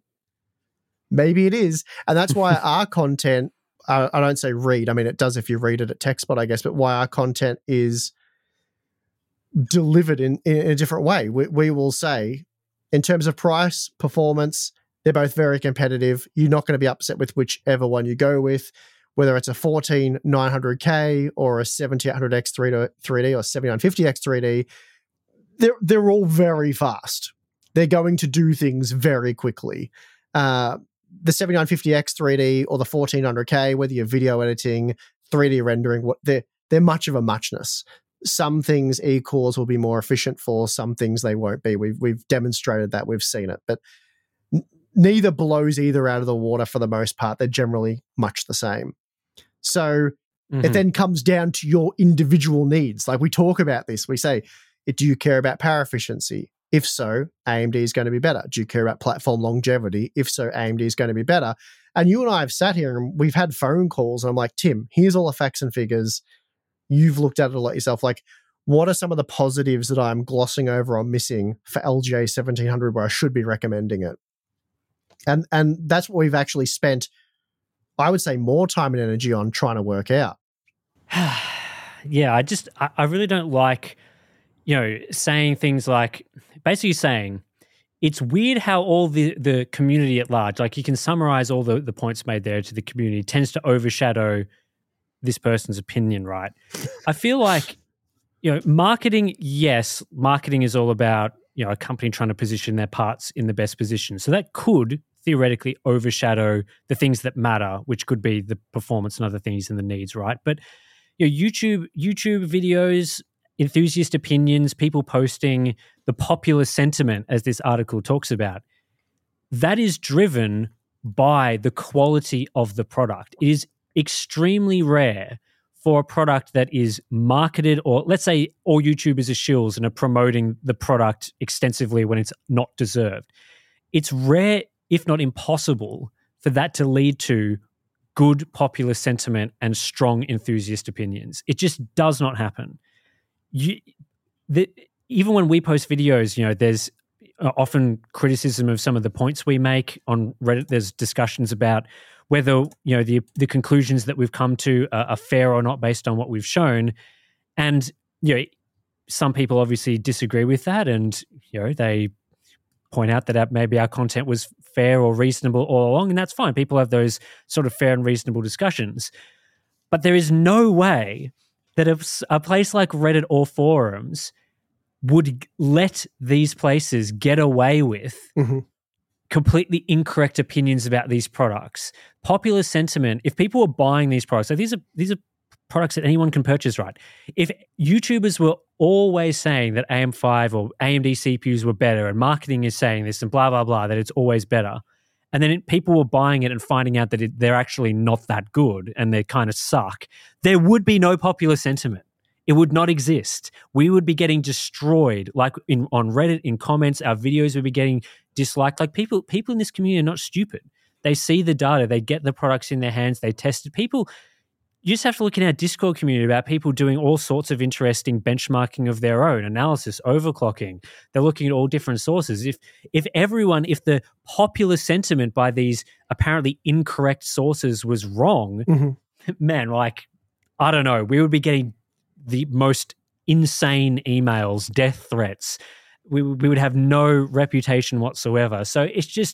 Maybe it is. And that's why our content, uh, I don't say read, I mean it does if you read it at TechSpot, I guess, but why our content is delivered in, in a different way. We, we will say, in terms of price, performance, they're both very competitive. You're not going to be upset with whichever one you go with, whether it's a fourteen nine hundred K or a seventy-eight hundred X three D or seventy-nine fifty X three D. They're, they're all very fast. They're going to do things very quickly. Uh, the seventy-nine fifty X three D or the fourteen hundred K, whether you're video editing, three D rendering, what they're, they're much of a muchness. Some things E-cores will be more efficient for, some things they won't be. We've we've demonstrated that, we've seen it, but n- neither blows either out of the water for the most part. They're generally much the same. So Mhm. it then comes down to your individual needs. Like we talk about this, we say, do you care about power efficiency? If so, A M D is going to be better. Do you care about platform longevity? If so, A M D is going to be better. And you and I have sat here and we've had phone calls and I'm like, Tim, here's all the facts and figures. You've looked at it a lot yourself. Like, what are some of the positives that I'm glossing over or missing for L G A seventeen hundred where I should be recommending it? And and that's what we've actually spent, I would say, more time and energy on trying to work out. Yeah, I just, I, I really don't like, you know, saying things like, basically saying, it's weird how all the, the community at large, like you can summarize all the, the points made there to the community, tends to overshadow this person's opinion, right? I feel like, you know, marketing, yes, marketing is all about, you know, a company trying to position their parts in the best position. So that could theoretically overshadow the things that matter, which could be the performance and other things and the needs, right? But you know, YouTube, YouTube videos, enthusiast opinions, people posting, the popular sentiment, as this article talks about, that is driven by the quality of the product. It is extremely rare for a product that is marketed, or let's say all YouTubers are shills and are promoting the product extensively when it's not deserved. It's rare, if not impossible, for that to lead to good popular sentiment and strong enthusiast opinions. It just does not happen. You, the, even when we post videos, you know, there's often criticism of some of the points we make on Reddit. There's discussions about whether, you know, the the conclusions that we've come to are, are fair or not based on what we've shown. And, you know, some people obviously disagree with that, and, you know, they point out that maybe our content was fair or reasonable all along, and that's fine. People have those sort of fair and reasonable discussions. But there is no way that a, a place like Reddit or forums would let these places get away with mm-hmm. completely incorrect opinions about these products. Popular sentiment, if people were buying these products, so these are these are products that anyone can purchase, right? If YouTubers were always saying that A M five or A M D C P Us were better, and marketing is saying this and blah, blah, blah, that it's always better, and then it, people were buying it and finding out that it, they're actually not that good and they kind of suck, there would be no popular sentiment. It would not exist. We would be getting destroyed, like in on Reddit, in comments, our videos would be getting disliked. Like people, people in this community are not stupid. They see the data, they get the products in their hands, they test it. People, you just have to look in our Discord community about people doing all sorts of interesting benchmarking of their own, analysis, overclocking. They're looking at all different sources. If if everyone, if the popular sentiment by these apparently incorrect sources was wrong, mm-hmm. man, like, I don't know, we would be getting the most insane emails, death threats. We, we would have no reputation whatsoever. So it's just,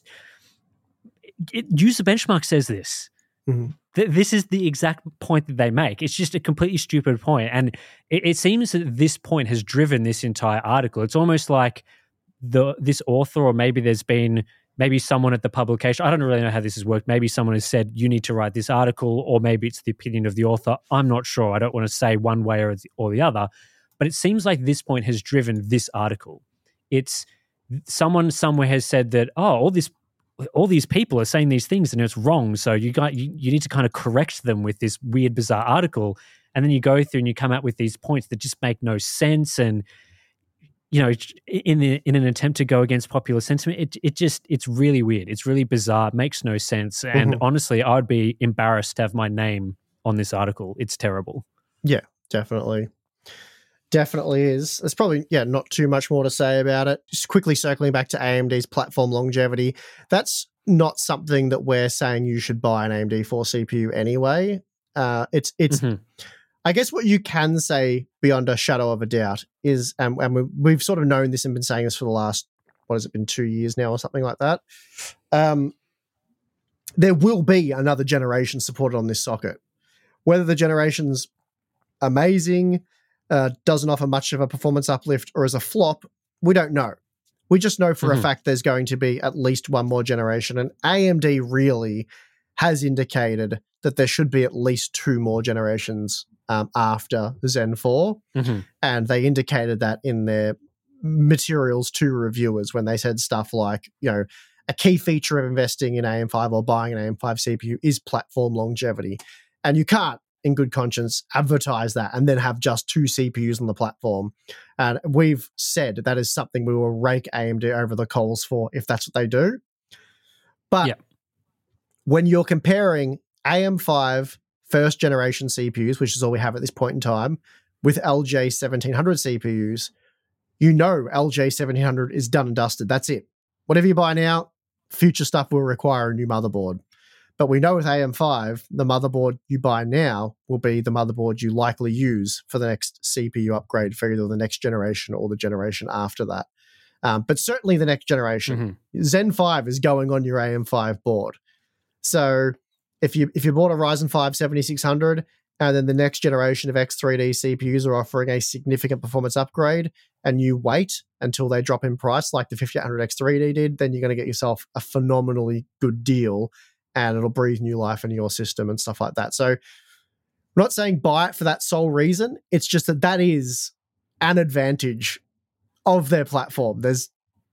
it, User Benchmark says this. Mm-hmm. This is the exact point that they make. It's just a completely stupid point. And it, it seems that this point has driven this entire article. It's almost like the this author, or maybe there's been maybe someone at the publication, I don't really know how this has worked. Maybe someone has said, you need to write this article, or maybe it's the opinion of the author. I'm not sure. I don't want to say one way or the, or the other. But it seems like this point has driven this article. It's someone somewhere has said that, oh, all this all these people are saying these things and it's wrong. So you got you, you need to kind of correct them with this weird, bizarre article. And then you go through and you come out with these points that just make no sense. And, you know, in the, in an attempt to go against popular sentiment, it it just, it's really weird. It's really bizarre. It makes no sense. And mm-hmm. honestly, I would be embarrassed to have my name on this article. It's terrible. Yeah, definitely. Definitely is. There's probably, yeah, not too much more to say about it. Just quickly circling back to A M D's platform longevity, that's not something that we're saying you should buy an A M D four C P U anyway. Uh, it's, it's. Mm-hmm. I guess what you can say beyond a shadow of a doubt is, um, and we, we've sort of known this and been saying this for the last, what has it been, two years now or something like that, um, there will be another generation supported on this socket. Whether the generation's amazing, Uh, doesn't offer much of a performance uplift, or as a flop, we don't know. We just know for mm-hmm. a fact there's going to be at least one more generation, and A M D really has indicated that there should be at least two more generations um, after Zen four, mm-hmm. and they indicated that in their materials to reviewers when they said stuff like, you know, a key feature of investing in A M five or buying an A M five C P U is platform longevity, and you can't, in good conscience, advertise that and then have just two C P Us on the platform. And we've said that is something we will rake A M D over the coals for if that's what they do. But yeah. when you're comparing A M five first generation C P Us, which is all we have at this point in time, with L J seventeen hundred C P Us, you know L J seventeen hundred is done and dusted. That's it. Whatever you buy now, future stuff will require a new motherboard. But we know with A M five, the motherboard you buy now will be the motherboard you likely use for the next C P U upgrade for either the next generation or the generation after that. Um, but certainly the next generation. Mm-hmm. Zen five is going on your A M five board. So if you if you bought a Ryzen five seventy-six hundred and then the next generation of X three D C P Us are offering a significant performance upgrade and you wait until they drop in price like the fifty-eight hundred X three D did, then you're going to get yourself a phenomenally good deal and it'll breathe new life into your system and stuff like that. So I'm not saying buy it for that sole reason. It's just that that is an advantage of their platform. There's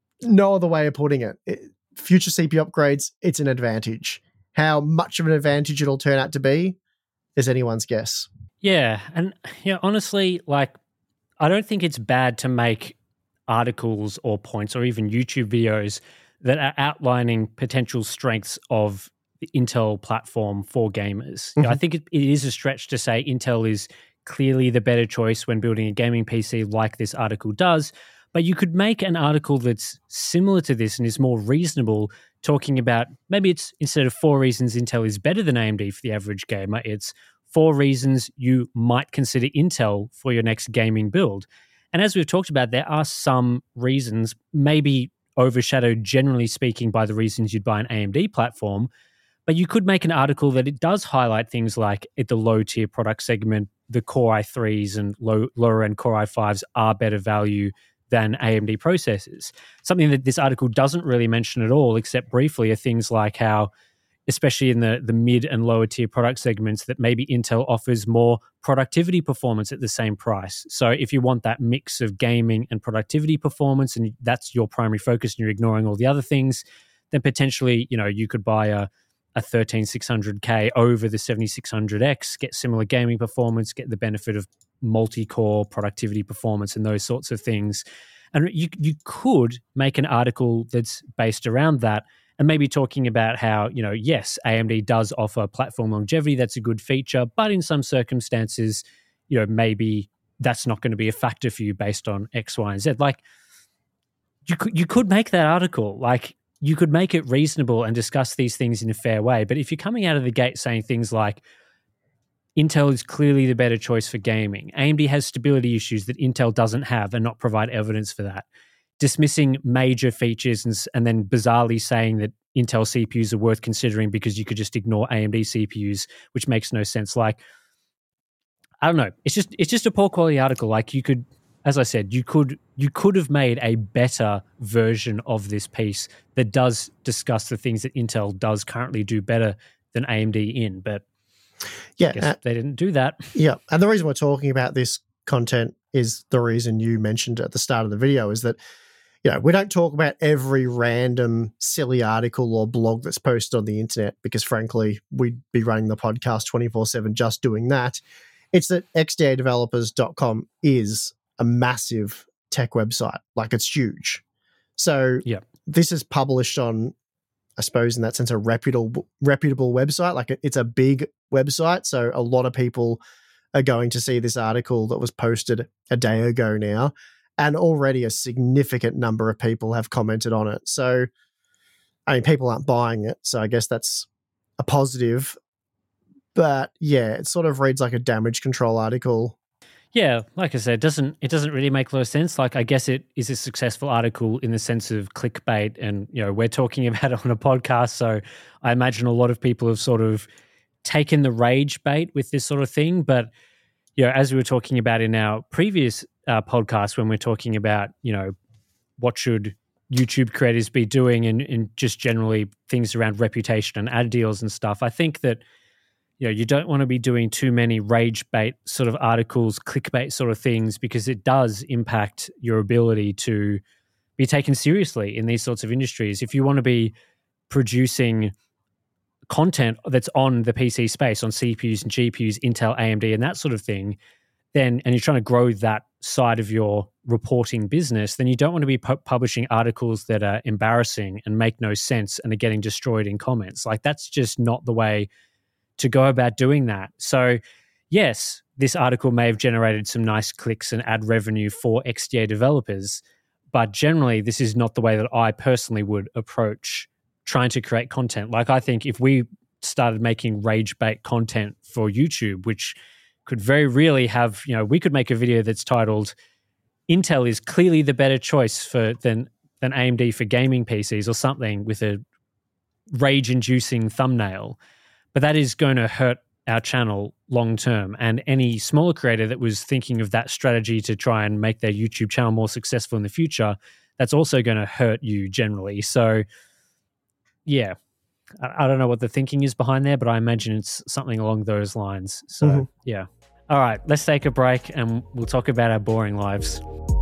no other way of putting it. it future C P U upgrades, it's an advantage. How much of an advantage it'll turn out to be is anyone's guess. Yeah. And you know, honestly, like, I don't think it's bad to make articles or points or even YouTube videos that are outlining potential strengths of the Intel platform for gamers. Mm-hmm. You know, I think it, it is a stretch to say Intel is clearly the better choice when building a gaming P C like this article does, but you could make an article that's similar to this and is more reasonable, talking about maybe it's instead of four reasons Intel is better than A M D for the average gamer, it's four reasons you might consider Intel for your next gaming build. And as we've talked about, there are some reasons, maybe overshadowed generally speaking by the reasons you'd buy an A M D platform, but you could make an article that it does highlight things like at the low-tier product segment, the Core i threes and low, lower-end Core i fives are better value than A M D processors. Something that this article doesn't really mention at all, except briefly, are things like how, especially in the, the mid and lower tier product segments, that maybe Intel offers more productivity performance at the same price. So if you want that mix of gaming and productivity performance, and that's your primary focus and you're ignoring all the other things, then potentially, you know, you could buy a, a thirteen six hundred K over the seventy-six hundred X, get similar gaming performance, get the benefit of multi-core productivity performance and those sorts of things. And you you could make an article that's based around that and maybe talking about how, you know, yes, A M D does offer platform longevity. That's a good feature. But in some circumstances, you know, maybe that's not going to be a factor for you based on X, Y, and Z. Like, you could, you could make that article. Like, you could make it reasonable and discuss these things in a fair way. But if you're coming out of the gate saying things like, Intel is clearly the better choice for gaming, A M D has stability issues that Intel doesn't have, and not provide evidence for that, dismissing major features and, and then bizarrely saying that Intel C P Us are worth considering because you could just ignore A M D C P Us, which makes no sense. Like, I don't know. It's just it's just a poor quality article. Like, you could, as I said, you could you could have made a better version of this piece that does discuss the things that Intel does currently do better than A M D in, but yeah, I guess uh, they didn't do that. Yeah, and the reason we're talking about this content is the reason you mentioned at the start of the video, is that, you know, we don't talk about every random silly article or blog that's posted on the internet because, frankly, we'd be running the podcast twenty-four seven just doing that. It's that X D A developers dot com is a massive tech website. Like, it's huge. So yeah. This is published on, I suppose, in that sense, a reputable reputable website. Like, it's a big website, so a lot of people are going to see this article that was posted a day ago now, and already a significant number of people have commented on it. So, I mean, people aren't buying it, so I guess that's a positive. But yeah, it sort of reads like a damage control article. Yeah, like I said, it doesn't it doesn't really make a lot of sense. Like, I guess it is a successful article in the sense of clickbait, and, you know, we're talking about it on a podcast, so I imagine a lot of people have sort of taken the rage bait with this sort of thing. But, you know, as we were talking about in our previous uh, podcast, when we're talking about, you know, what should YouTube creators be doing, and, and just generally things around reputation and ad deals and stuff, I think that, you know, you don't want to be doing too many rage bait sort of articles, clickbait sort of things, because it does impact your ability to be taken seriously in these sorts of industries. If you want to be producing content that's on the P C space, on C P Us and G P Us, Intel, A M D, and that sort of thing, then, and you're trying to grow that side of your reporting business, then you don't want to be pu- publishing articles that are embarrassing and make no sense and are getting destroyed in comments. Like, that's just not the way to go about doing that. So yes, this article may have generated some nice clicks and ad revenue for X D A developers, but generally this is not the way that I personally would approach trying to create content. Like, I think if we started making rage bait content for YouTube, which could very really have, you know, we could make a video that's titled Intel is clearly the better choice for than than A M D for gaming P Cs or something, with a rage-inducing thumbnail. But that is going to hurt our channel long term. And any smaller creator that was thinking of that strategy to try and make their YouTube channel more successful in the future, that's also going to hurt you generally. So, yeah, I, I don't know what the thinking is behind there, but I imagine it's something along those lines. So, mm-hmm. yeah. All right, let's take a break and we'll talk about our boring lives.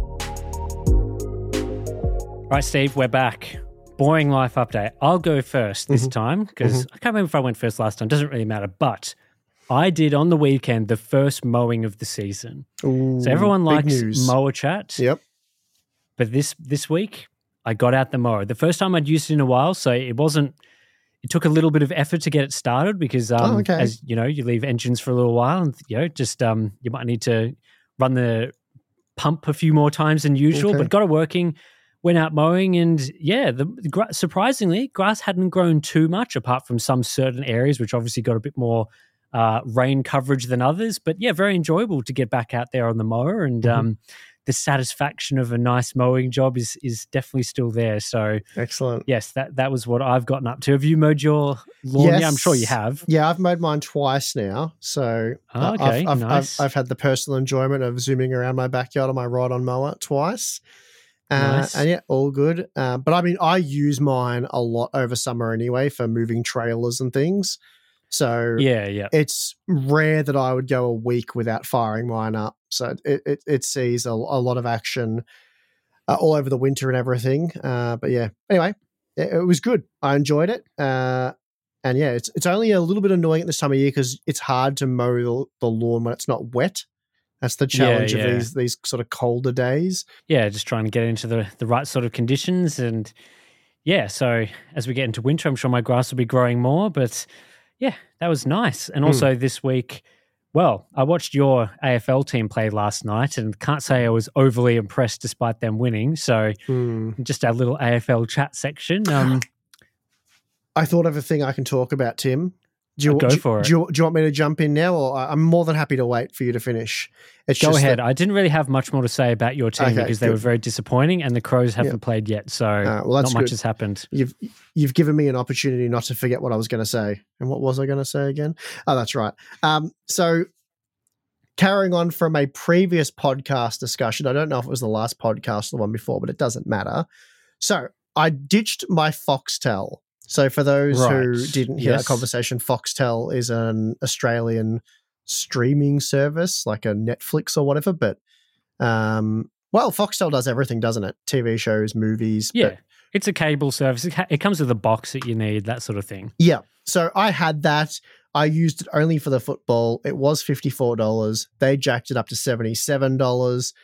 All right, Steve, we're back. Boring life update. I'll go first this mm-hmm. time because mm-hmm. I can't remember if I went first last time. Doesn't really matter. But I did on the weekend the first mowing of the season. Ooh, so everyone likes news. mower chat. Yep. But this this week, I got out the mower. The first time I'd used it in a while, so it wasn't. It took a little bit of effort to get it started because, um, oh, okay. as you know, you leave engines for a little while, and you know, just um, you might need to run the pump a few more times than usual. Okay. But got it working. Went out mowing, and yeah, the, the gra- surprisingly, grass hadn't grown too much, apart from some certain areas, which obviously got a bit more uh, rain coverage than others. But yeah, very enjoyable to get back out there on the mower, and mm-hmm. um, the satisfaction of a nice mowing job is is definitely still there. So excellent. Yes, that that was what I've gotten up to. Have you mowed your lawn? Yes. Yeah, I'm sure you have. Yeah, I've mowed mine twice now. So oh, okay, I've, I've, nice. I've, I've had the personal enjoyment of zooming around my backyard on my ride-on mower twice. Uh, nice. And yeah, all good. Uh, but I mean, I use mine a lot over summer anyway for moving trailers and things. So yeah, yeah, it's rare that I would go a week without firing mine up. So it it, it sees a, a lot of action uh, all over the winter and everything. Uh, but yeah, anyway, it, it was good. I enjoyed it. Uh, and yeah, it's it's only a little bit annoying at this time of year because it's hard to mow the, the lawn when it's not wet. That's the challenge yeah, yeah. of these these sort of colder days. Yeah, just trying to get into the, the right sort of conditions. And yeah, so as we get into winter, I'm sure my grass will be growing more. But yeah, that was nice. And also mm. this week, well, I watched your A F L team play last night and can't say I was overly impressed despite them winning. So mm. just our little A F L chat section. Um, I thought of a thing I can talk about, Tim. Do you, Go do, for it. Do you, do you want me to jump in now, or I'm more than happy to wait for you to finish? It's Go just ahead. That, I didn't really have much more to say about your team okay, because they good. were very disappointing, and the Crows haven't yeah. played yet, so uh, well, that's not much good. has happened. You've you've given me an opportunity not to forget what I was going to say. And what was I going to say again? Oh, that's right. Um, so carrying on from a previous podcast discussion, I don't know if it was the last podcast or the one before, but it doesn't matter. So I ditched my Foxtel. So for those right. who didn't hear yes. that conversation, Foxtel is an Australian streaming service like a Netflix or whatever. But, um, well, Foxtel does everything, doesn't it? T V shows, movies. Yeah, but, it's a cable service. It, ha- it comes with a box that you need, that sort of thing. Yeah. So I had that. I used it only for the football. It was fifty-four dollars. They jacked it up to seventy-seven dollars.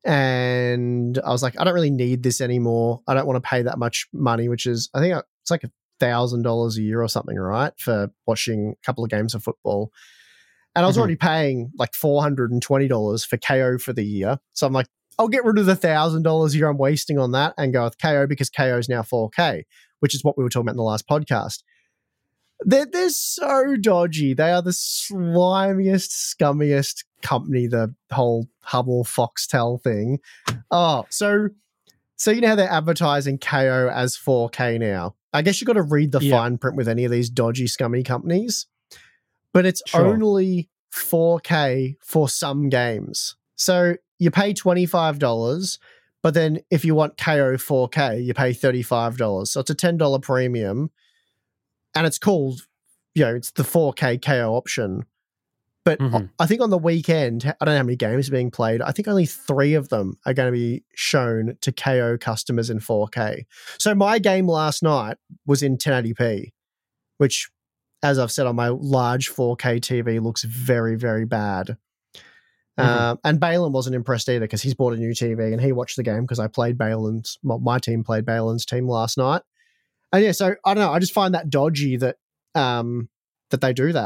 And I was like, I don't really need this anymore. I don't want to pay that much money, which is, I think it's like a thousand dollars a year or something, right? For watching a couple of games of football. And I was mm-hmm. already paying like four hundred twenty dollars for K O for the year. So I'm like, I'll get rid of the thousand dollars a year I'm wasting on that and go with K O because K O is now four K, which is what we were talking about in the last podcast. They're, they're so dodgy. They are the slimiest, scummiest company, the whole Hubble Foxtel thing. Oh, so so you know how they're advertising K O as four K now. I guess you got to read the yeah. fine print with any of these dodgy, scummy companies. But it's sure. only four K for some games. So you pay twenty-five dollars, but then if you want K O four K, you pay thirty-five dollars. So it's a ten dollars premium. And it's called, you know, it's the four K K O option. But mm-hmm. I think on the weekend, I don't know how many games are being played. I think only three of them are going to be shown to K O customers in four K. So my game last night was in ten eighty p, which, as I've said on my large four K T V, looks very, very bad. Mm-hmm. Um, and Balin wasn't impressed either because he's bought a new T V and he watched the game because I played Balin's, my team played Balin's team last night. And yeah, so I don't know. I just find that dodgy that um, that they do that.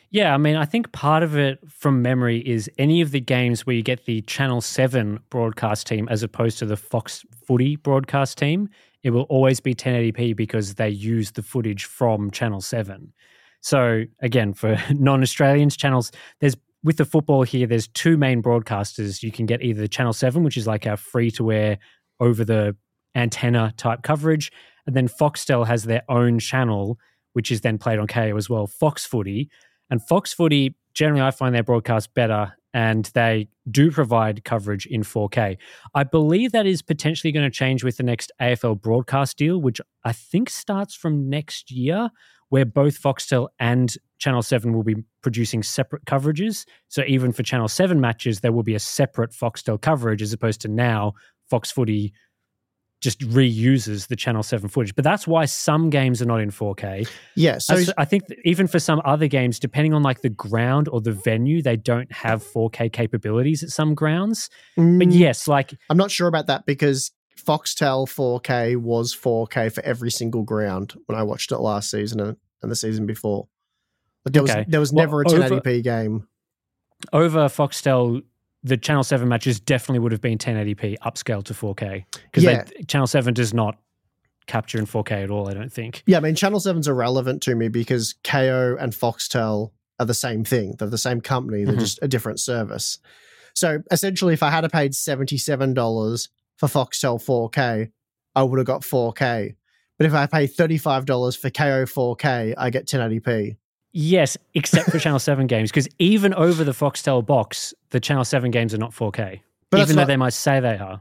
Yeah, I mean, I think part of it from memory is any of the games where you get the Channel seven broadcast team as opposed to the Fox Footy broadcast team, it will always be ten eighty p because they use the footage from Channel seven. So again, for non-Australians, channels, there's with the football here, there's two main broadcasters. You can get either the Channel seven, which is like our free-to-air over-the-antenna type coverage, and then Foxtel has their own channel, which is then played on K O as well, Fox Footy. And Fox Footy, generally I find their broadcast better and they do provide coverage in four K. I believe that is potentially going to change with the next A F L broadcast deal, which I think starts from next year, where both Foxtel and Channel seven will be producing separate coverages. So even for Channel seven matches, there will be a separate Foxtel coverage as opposed to now Fox Footy just reuses the Channel seven footage. But that's why some games are not in four K. Yeah, so I think that even for some other games, depending on like the ground or the venue, they don't have four K capabilities at some grounds. Mm, but yes, like... I'm not sure about that because Foxtel four K was four K for every single ground when I watched it last season and, and the season before. But there was, okay. there was never well, a ten eighty p over, game. Over Foxtel... the Channel seven matches definitely would have been ten eighty p upscaled to four K because yeah. Channel seven does not capture in four K at all, I don't think. Yeah, I mean, Channel seven's irrelevant to me because K O and Foxtel are the same thing. They're the same company. They're mm-hmm. just a different service. So essentially, if I had paid seventy-seven dollars for Foxtel four K, I would have got four K. But if I pay thirty-five dollars for K O four K, I get ten eighty p. Yes, except for Channel seven games, because even over the Foxtel box, the Channel seven games are not four K, but even though not, they might say they are.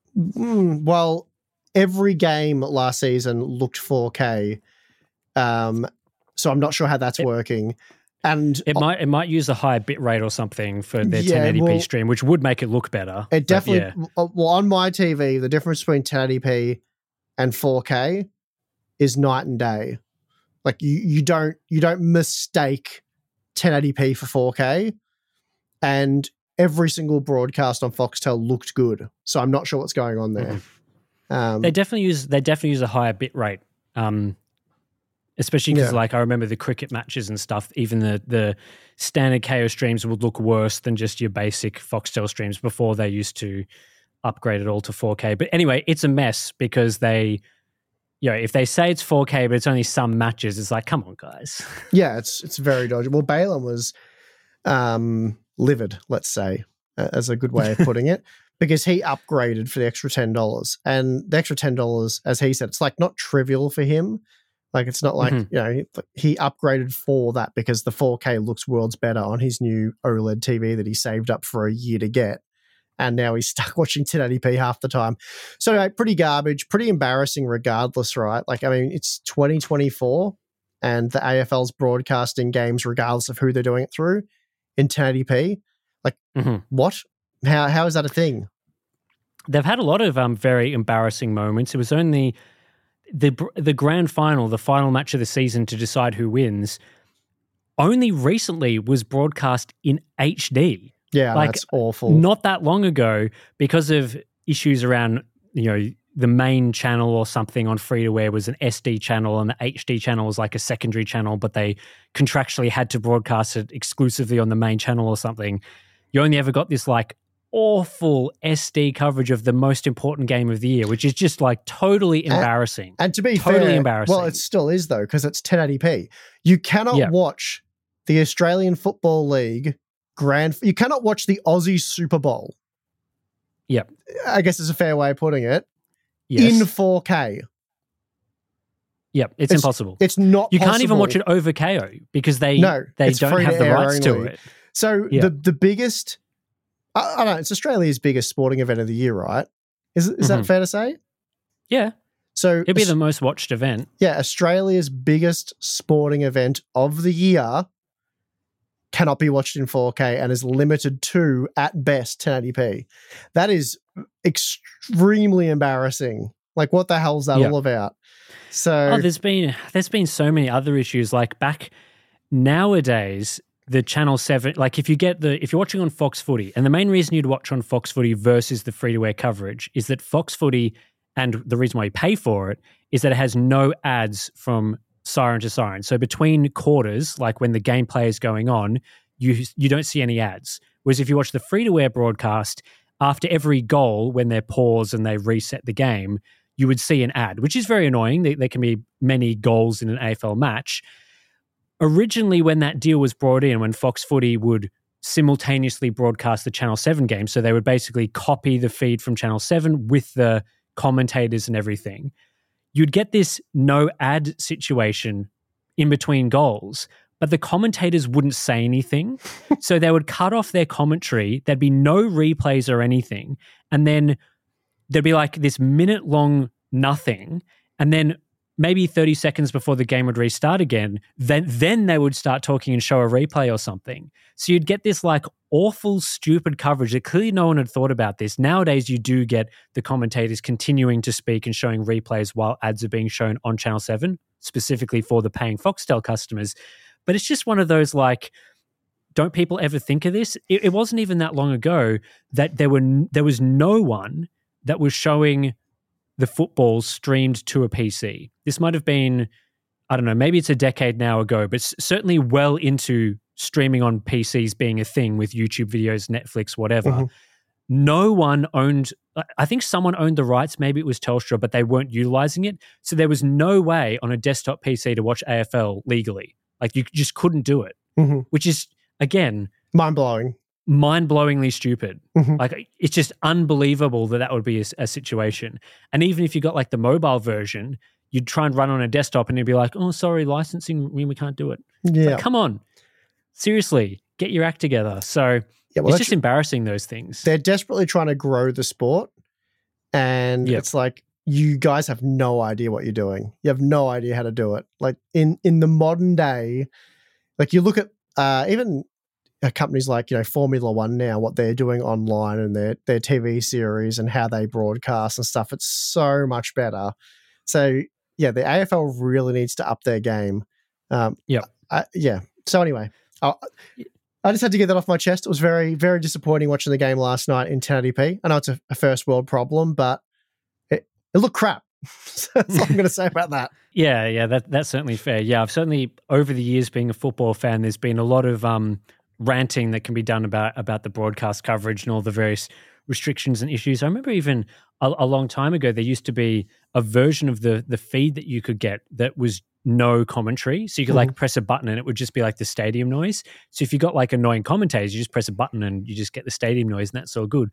Mm, well, every game last season looked four K, um, so I'm not sure how that's it, working. And it might it might use a higher bit rate or something for their yeah, ten eighty p well, stream, which would make it look better. It definitely. Yeah. Well, on my T V, the difference between ten eighty p and four K is night and day. Like you, you don't you don't mistake ten eighty p for four K, and every single broadcast on Foxtel looked good. So I'm not sure what's going on there. Mm-hmm. Um, they definitely use they definitely use a higher bit rate, um, especially because yeah. like I remember the cricket matches and stuff. Even the the standard K O streams would look worse than just your basic Foxtel streams before they used to upgrade it all to four K. But anyway, it's a mess because they. You know, if they say it's four K, but it's only some matches, it's like, come on, guys. Yeah, it's it's very dodgy. Well, Balaam was um, livid, let's say, uh, as a good way of putting it, because he upgraded for the extra ten dollars. And the extra ten dollars, as he said, it's like not trivial for him. Like, it's not like, mm-hmm. you know, he, he upgraded for that because the four K looks worlds better on his new OLED T V that he saved up for a year to get. And now he's stuck watching ten eighty p half the time. So like, pretty garbage, pretty embarrassing regardless, right? Like, I mean, it's twenty twenty-four and the A F L's broadcasting games regardless of who they're doing it through in ten eighty p. Like, mm-hmm. what? How How is that a thing? They've had a lot of um, very embarrassing moments. It was only the the grand final, the final match of the season to decide who wins, only recently was broadcast in H D. Yeah, like, that's awful. Not that long ago, because of issues around, you know, the main channel or something on free-to-air was an S D channel and the H D channel was like a secondary channel, but they contractually had to broadcast it exclusively on the main channel or something. You only ever got this like awful S D coverage of the most important game of the year, which is just like totally embarrassing. And, and to be totally fair, embarrassing. Well, it still is though, because it's ten eighty p. You cannot yeah. watch the Australian Football League Grand. You cannot watch the Aussie Super Bowl. Yep. I guess is a fair way of putting it. Yes. In four K. Yep, it's, it's impossible. It's not You possible. Can't even watch it over K O because they no, they don't have the rights only. to it. So yeah. the the biggest, I, I don't know, it's Australia's biggest sporting event of the year, right? Is is mm-hmm. that fair to say? Yeah. So it'd be the most watched event. Yeah, Australia's biggest sporting event of the year cannot be watched in four K and is limited to, at best, ten eighty p. That is extremely embarrassing. Like, what the hell is that yeah. all about? So, oh, there's been there's been so many other issues. Like back nowadays, the Channel seven, like if you get the if you're watching on Fox Footy, and the main reason you'd watch on Fox Footy versus the free-to-air coverage is that Fox Footy, and the reason why you pay for it, is that it has no ads from siren to siren. So between quarters, like when the gameplay is going on, you you don't see any ads. Whereas if you watch the free-to-air broadcast, after every goal, when they pause and they reset the game, you would see an ad, which is very annoying. There, there can be many goals in an A F L match. Originally, when that deal was brought in, when Fox Footy would simultaneously broadcast the Channel seven game, so they would basically copy the feed from Channel seven with the commentators and everything, you'd get this no ad situation in between goals, but the commentators wouldn't say anything. So they would cut off their commentary. There'd be no replays or anything. And then there'd be like this minute long nothing. And then maybe thirty seconds before the game would restart again, then, then they would start talking and show a replay or something. So you'd get this like awful, stupid coverage that clearly no one had thought about this. Nowadays, you do get the commentators continuing to speak and showing replays while ads are being shown on Channel seven, specifically for the paying Foxtel customers. But it's just one of those like, don't people ever think of this? It, it wasn't even that long ago that there were there was no one that was showing the football streamed to a P C. This might have been, I don't know, maybe it's a decade now ago, but s- certainly well into streaming on P Cs being a thing with YouTube videos, Netflix, whatever. Mm-hmm. No one owned, I think someone owned the rights, maybe it was Telstra, but they weren't utilizing it. So there was no way on a desktop P C to watch A F L legally. Like you just couldn't do it, mm-hmm. which is, again, mind-blowing. mind-blowingly stupid. Mm-hmm. Like it's just unbelievable that that would be a, a situation. And even if you got like the mobile version, you'd try and run on a desktop and it'd be like, oh, sorry, licensing, we, we can't do it. Yeah. Like, come on. Seriously, get your act together. So yeah, well, it's just embarrassing, those things. They're desperately trying to grow the sport. And yep. it's like, you guys have no idea what you're doing. You have no idea how to do it. Like in, in the modern day, like you look at uh, even companies like, you know, Formula One now, what they're doing online and their, their T V series and how they broadcast and stuff, it's so much better. So yeah, the A F L really needs to up their game. Um, yeah. Yeah. So anyway, I'll, I just had to get that off my chest. It was very, very disappointing watching the game last night in ten eighty p. I know it's a, a first world problem, but it, it looked crap. That's all I'm going to say about that. Yeah, yeah, that that's certainly fair. Yeah, I've certainly, over the years being a football fan, there's been a lot of um, ranting that can be done about, about the broadcast coverage and all the various restrictions and issues. I remember even a, a long time ago, there used to be a version of the the feed that you could get that was no commentary. So you could mm-hmm. like press a button and it would just be like the stadium noise. So if you got like annoying commentators, you just press a button and you just get the stadium noise and that's all good.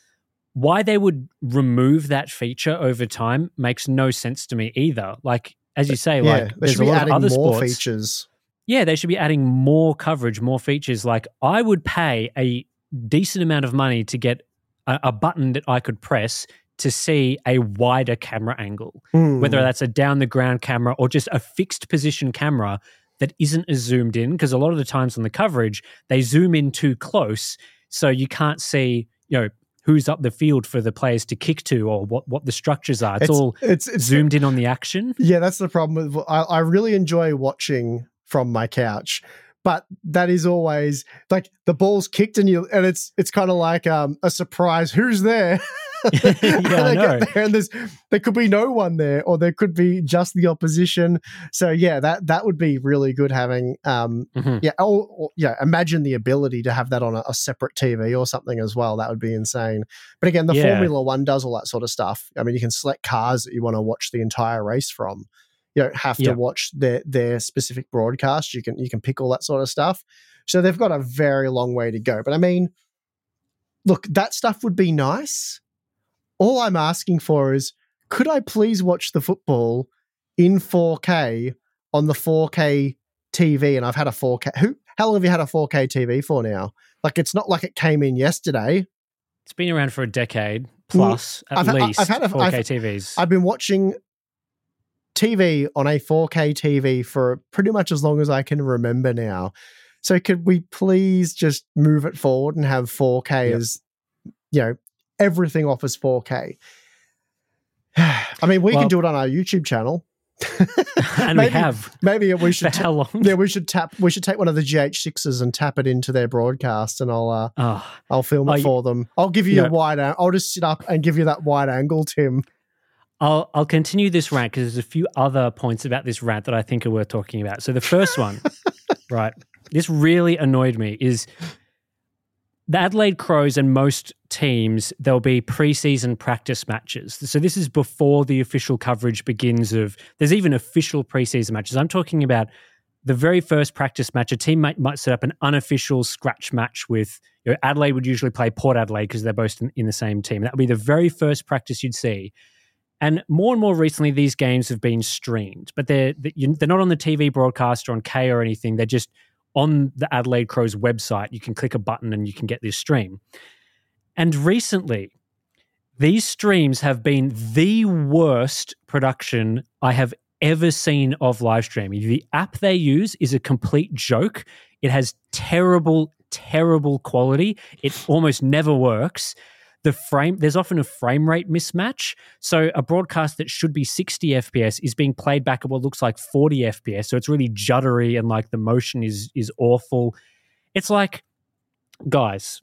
Why they would remove that feature over time makes no sense to me either. Like, as you say, yeah, like there's a lot of other more sports. Features. Yeah, they should be adding more coverage, more features. Like I would pay a decent amount of money to get a, a button that I could press to see a wider camera angle, mm. whether that's a down the ground camera or just a fixed position camera that isn't as zoomed in. Because a lot of the times on the coverage, they zoom in too close. So you can't see, you know, who's up the field for the players to kick to or what, what the structures are. It's, it's all it's, it's zoomed in on the action. Yeah, that's the problem. With I, I really enjoy watching from my couch, but that is always like the ball's kicked and you and it's it's kind of like um, a surprise. Who's there? yeah, I know. There and there's there could be no one there, or there could be just the opposition. So yeah, that that would be really good having. Um, mm-hmm. Yeah, or, or, yeah. Imagine the ability to have that on a, a separate T V or something as well. That would be insane. But again, the yeah. Formula One does all that sort of stuff. I mean, you can select cars that you want to watch the entire race from. You don't have to yep. watch their their specific broadcast. You can you can pick all that sort of stuff. So they've got a very long way to go. But I mean, look, that stuff would be nice. All I'm asking for is, could I please watch the football in four K on the four K T V? And I've had a four K. Who? How long have you had a four K T V for now? Like, it's not like it came in yesterday. It's been around for a decade plus, mm, at I've, least, I've had a, four K I've, T Vs. I've been watching T V on a four K T V for pretty much as long as I can remember now. So could we please just move it forward and have four K yep. as, you know, everything offers four K. I mean, we well, can do it on our YouTube channel. and maybe, we have. Maybe we should For how long? Yeah, we should tap we should take one of the G H sixes and tap it into their broadcast and I'll uh, oh. I'll film it oh, for them. I'll give you, you a know, wide I'll just sit up and give you that wide angle, Tim. I'll I'll continue this rant because there's a few other points about this rant that I think are worth talking about. So the first one, right, this really annoyed me, is the Adelaide Crows and most teams, there'll be preseason practice matches. So this is before the official coverage begins of, there's even official preseason matches. I'm talking about the very first practice match. A team might, might set up an unofficial scratch match with, you know, Adelaide would usually play Port Adelaide because they're both in, in the same team. That would be the very first practice you'd see. And more and more recently, these games have been streamed, but they're, they're not on the T V broadcast or on K or anything. They're just on the Adelaide Crows website. You can click a button and you can get this stream. And recently, these streams have been the worst production I have ever seen of live streaming. The app they use is a complete joke. It has terrible, terrible quality. It almost never works. The frame, there's often a frame rate mismatch. So a broadcast that should be sixty F P S is being played back at what looks like forty F P S. So it's really juddery and like the motion is is awful. It's like, guys,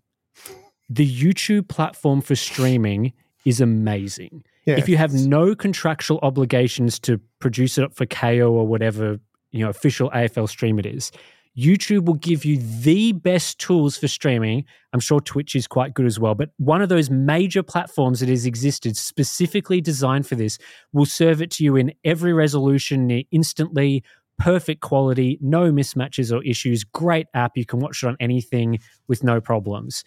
the YouTube platform for streaming is amazing. Yeah. If you have no contractual obligations to produce it for K O or whatever, you know, official A F L stream it is, YouTube will give you the best tools for streaming. I'm sure Twitch is quite good as well, but one of those major platforms that has existed specifically designed for this will serve it to you in every resolution instantly, perfect quality, no mismatches or issues, great app. You can watch it on anything with no problems.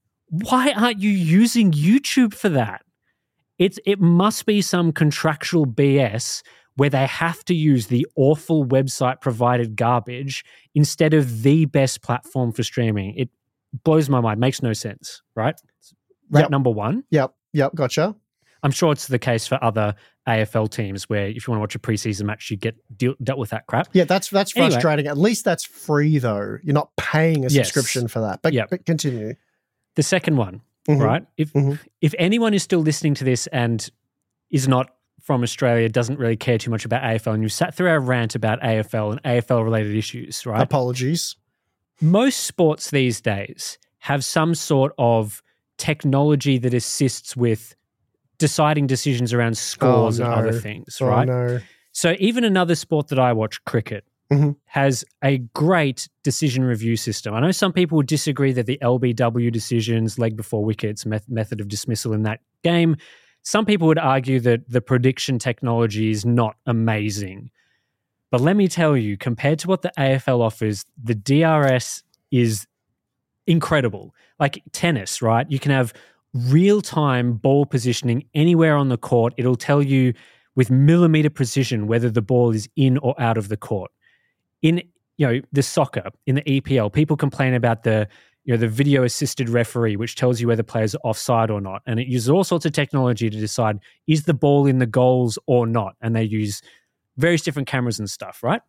Why aren't you using YouTube for that? It's, it must be some contractual B S where they have to use the awful website-provided garbage instead of the best platform for streaming. It blows my mind. Makes no sense, right? Rant yep. number one. Yep, yep, gotcha. I'm sure it's the case for other A F L teams where if you want to watch a preseason match, you get deal, dealt with that crap. Yeah, that's that's frustrating. Anyway, at least that's free, though. You're not paying a subscription yes. for that. But, yep. but continue. The second one, mm-hmm. right? If mm-hmm. if anyone is still listening to this and is not from Australia, doesn't really care too much about A F L, and you sat through our rant about A F L and A F L-related issues, right? Apologies. Most sports these days have some sort of technology that assists with deciding decisions around scores oh, no. and other things, oh, right? No. So even another sport that I watch, cricket, mm-hmm. has a great decision review system. I know some people would disagree that the L B W decisions, leg before wickets, met- method of dismissal in that game, some people would argue that the prediction technology is not amazing. But let me tell you, compared to what the A F L offers, the D R S is incredible. Like tennis, right? You can have real-time ball positioning anywhere on the court. It'll tell you with millimeter precision whether the ball is in or out of the court. In, you know, the soccer, in the E P L, people complain about the, you know, the video assisted referee, which tells you whether players are offside or not. And it uses all sorts of technology to decide, is the ball in the goals or not? And they use various different cameras and stuff, right?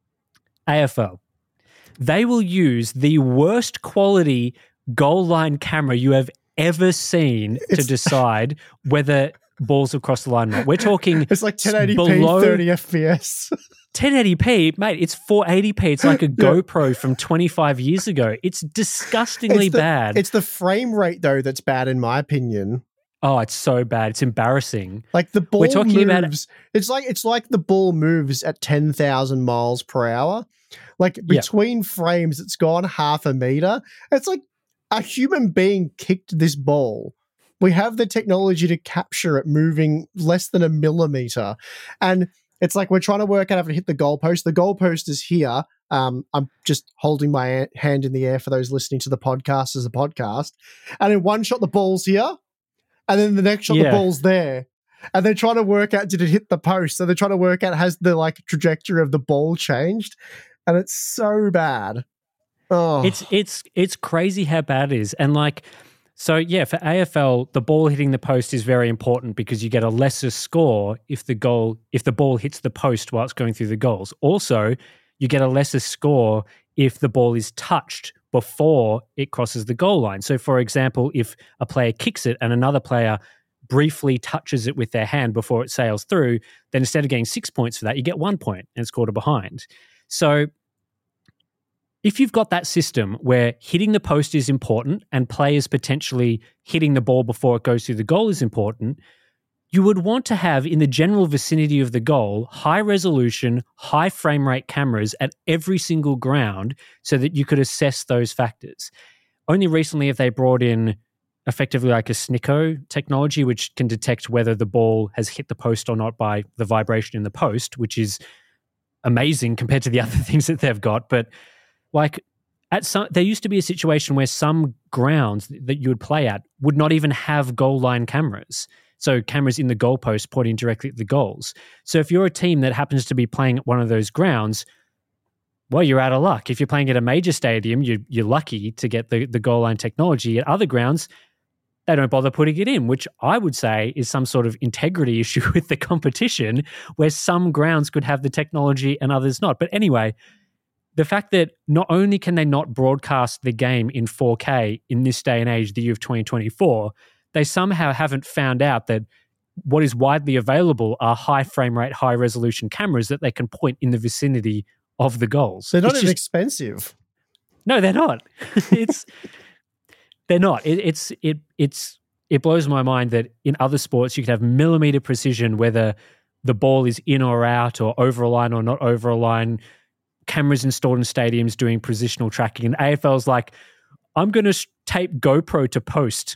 A F L, they will use the worst quality goal line camera you have ever seen it's, to decide whether balls have crossed the line or not. We're talking it's like ten eighty p, below thirty F P S. ten eighty p, mate, it's four eighty p. It's like a GoPro yeah. from twenty-five years ago. It's disgustingly it's the, bad. It's the frame rate, though, that's bad, in my opinion. Oh, it's so bad. It's embarrassing. Like the ball We're talking moves. About it. It's like it's like the ball moves at ten thousand miles per hour. Like between yeah. frames, it's gone half a meter. It's like a human being kicked this ball. We have the technology to capture it moving less than a millimeter. And it's like we're trying to work out how to hit the goalpost. The goalpost is here. Um, I'm just holding my hand in the air for those listening to the podcast as a podcast. And in one shot, the ball's here. And then the next shot, yeah. the ball's there. And they're trying to work out, did it hit the post? So they're trying to work out, has the like trajectory of the ball changed? And it's so bad. Oh. It's it's it's crazy how bad it is. And like, so yeah, for A F L, the ball hitting the post is very important because you get a lesser score if the goal if the ball hits the post while it's going through the goals. Also, you get a lesser score if the ball is touched before it crosses the goal line. So for example, if a player kicks it and another player briefly touches it with their hand before it sails through, then instead of getting six points for that, you get one point and scored a behind. So if you've got that system where hitting the post is important and players potentially hitting the ball before it goes through the goal is important, you would want to have in the general vicinity of the goal high resolution, high frame rate cameras at every single ground so that you could assess those factors. Only recently have they brought in effectively like a S N C O technology, which can detect whether the ball has hit the post or not by the vibration in the post, which is amazing compared to the other things that they've got. But like at some, there used to be a situation where some grounds that you would play at would not even have goal line cameras. So cameras in the goalpost pointing directly at the goals. So if you're a team that happens to be playing at one of those grounds, well, you're out of luck. If you're playing at a major stadium, you, you're lucky to get the, the goal line technology. At other grounds, they don't bother putting it in, which I would say is some sort of integrity issue with the competition where some grounds could have the technology and others not. But anyway, the fact that not only can they not broadcast the game in four K in this day and age, the year of twenty twenty-four, they somehow haven't found out that what is widely available are high frame rate, high resolution cameras that they can point in the vicinity of the goals. They're not It's even just, expensive. No, they're not. it's they're not. It, it's it it's it blows my mind that in other sports you could have millimeter precision whether the ball is in or out or over a line or not over a line. Cameras installed in stadiums doing positional tracking, and A F L's like, I'm going to tape GoPro to post.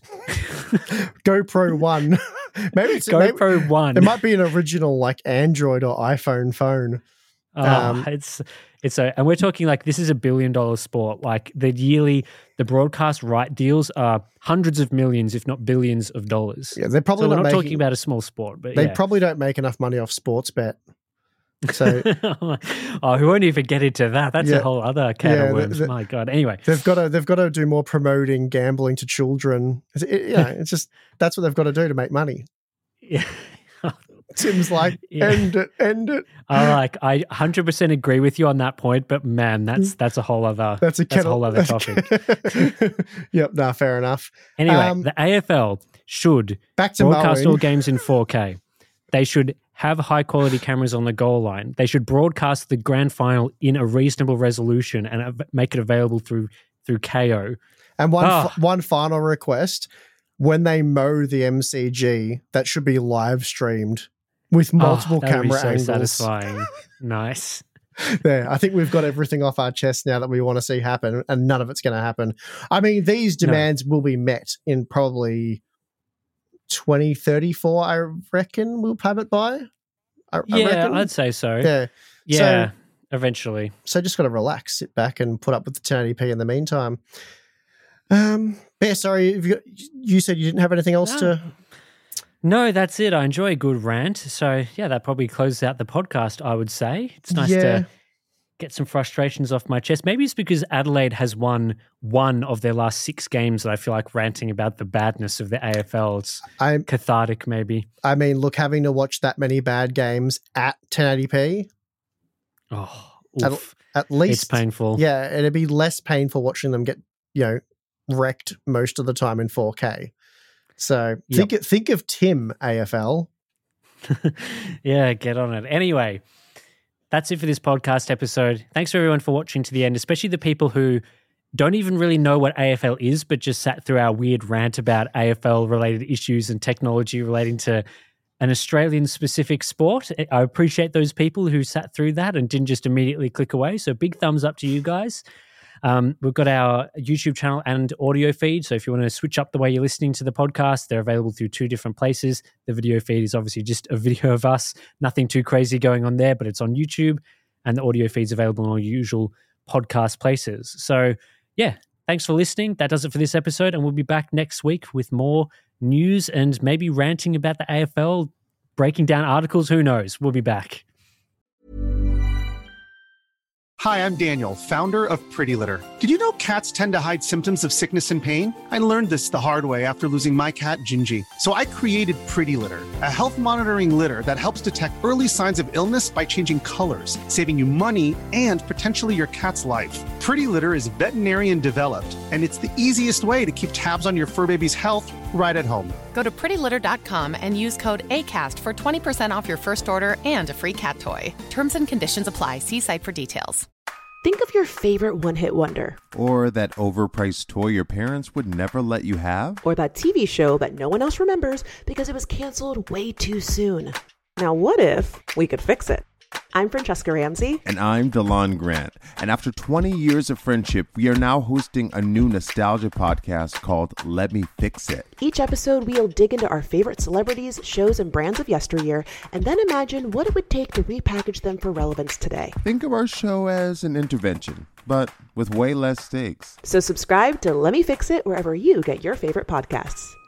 GoPro One. Maybe it's GoPro maybe, One. It might be an original like Android or iPhone phone. Oh, um, it's it's a, and we're talking like this is a billion dollar sport. Like the yearly, the broadcast right deals are hundreds of millions, if not billions of dollars. Yeah, they're probably so we're not, not making, talking about a small sport, but they yeah. probably don't make enough money off sports bet. So, oh, we won't even get into that. That's yeah, a whole other can yeah, of worms. the, the, My God. Anyway, they've got to they've got to do more promoting gambling to children. It, it, you know, it's just that's what they've got to do to make money. Yeah. Tim's like, yeah. end it, end it. I like, I one hundred percent agree with you on that point, but man, that's that's a whole other that's a, that's a whole other topic. Yep, nah, fair enough. Anyway, um, the A F L should back to broadcast mowing. all games in four K. They should have high quality cameras on the goal line. They should broadcast the grand final in a reasonable resolution and make it available through through K O. And one Oh. f- one final request: when they mow the M C G, that should be live streamed with multiple oh, that would be camera so angles. Satisfying. Nice. There, I think we've got everything off our chest now that we want to see happen, and none of it's going to happen. I mean, these demands no. will be met in probably twenty thirty-four, I reckon we'll have it by. I, yeah, I reckon. I'd say so. Yeah. Yeah, so, eventually. So just got to relax, sit back and put up with the ten eighty p in the meantime. Um, yeah, sorry, you, you said you didn't have anything else no. to... No, that's it. I enjoy a good rant. So, yeah, that probably closes out the podcast, I would say. It's nice yeah. to get some frustrations off my chest. Maybe it's because Adelaide has won one of their last six games that I feel like ranting about the badness of the A F L. It's I'm, cathartic, maybe. I mean, look, having to watch that many bad games at ten eighty p... Oh, oof. At, at least... It's painful. Yeah, it'd be less painful watching them get, you know, wrecked most of the time in four K. So think yep. think of Tim, A F L. Yeah, get on it. Anyway, that's it for this podcast episode. Thanks for everyone for watching to the end, especially the people who don't even really know what A F L is, but just sat through our weird rant about A F L-related issues and technology relating to an Australian-specific sport. I appreciate those people who sat through that and didn't just immediately click away. So big thumbs up to you guys. Um, we've got our YouTube channel and audio feed. So if you want to switch up the way you're listening to the podcast, they're available through two different places. The video feed is obviously just a video of us. Nothing too crazy going on there, but it's on YouTube. And the audio feed's available on all usual podcast places. So yeah, thanks for listening. That does it for this episode. And we'll be back next week with more news and maybe ranting about the A F L, breaking down articles. Who knows? We'll be back. Hi, I'm Daniel, founder of Pretty Litter. Did you know cats tend to hide symptoms of sickness and pain? I learned this the hard way after losing my cat, Gingy. So I created Pretty Litter, a health monitoring litter that helps detect early signs of illness by changing colors, saving you money and potentially your cat's life. Pretty Litter is veterinarian developed, and it's the easiest way to keep tabs on your fur baby's health right at home. Go to pretty litter dot com and use code ACAST for twenty percent off your first order and a free cat toy. Terms and conditions apply. See site for details. Think of your favorite one-hit wonder. Or that overpriced toy your parents would never let you have. Or that T V show that no one else remembers because it was canceled way too soon. Now what if we could fix it? I'm Francesca Ramsey. And I'm DeLon Grant. And after twenty years of friendship, we are now hosting a new nostalgia podcast called Let Me Fix It. Each episode, we'll dig into our favorite celebrities, shows, and brands of yesteryear, and then imagine what it would take to repackage them for relevance today. Think of our show as an intervention, but with way less stakes. So subscribe to Let Me Fix It wherever you get your favorite podcasts.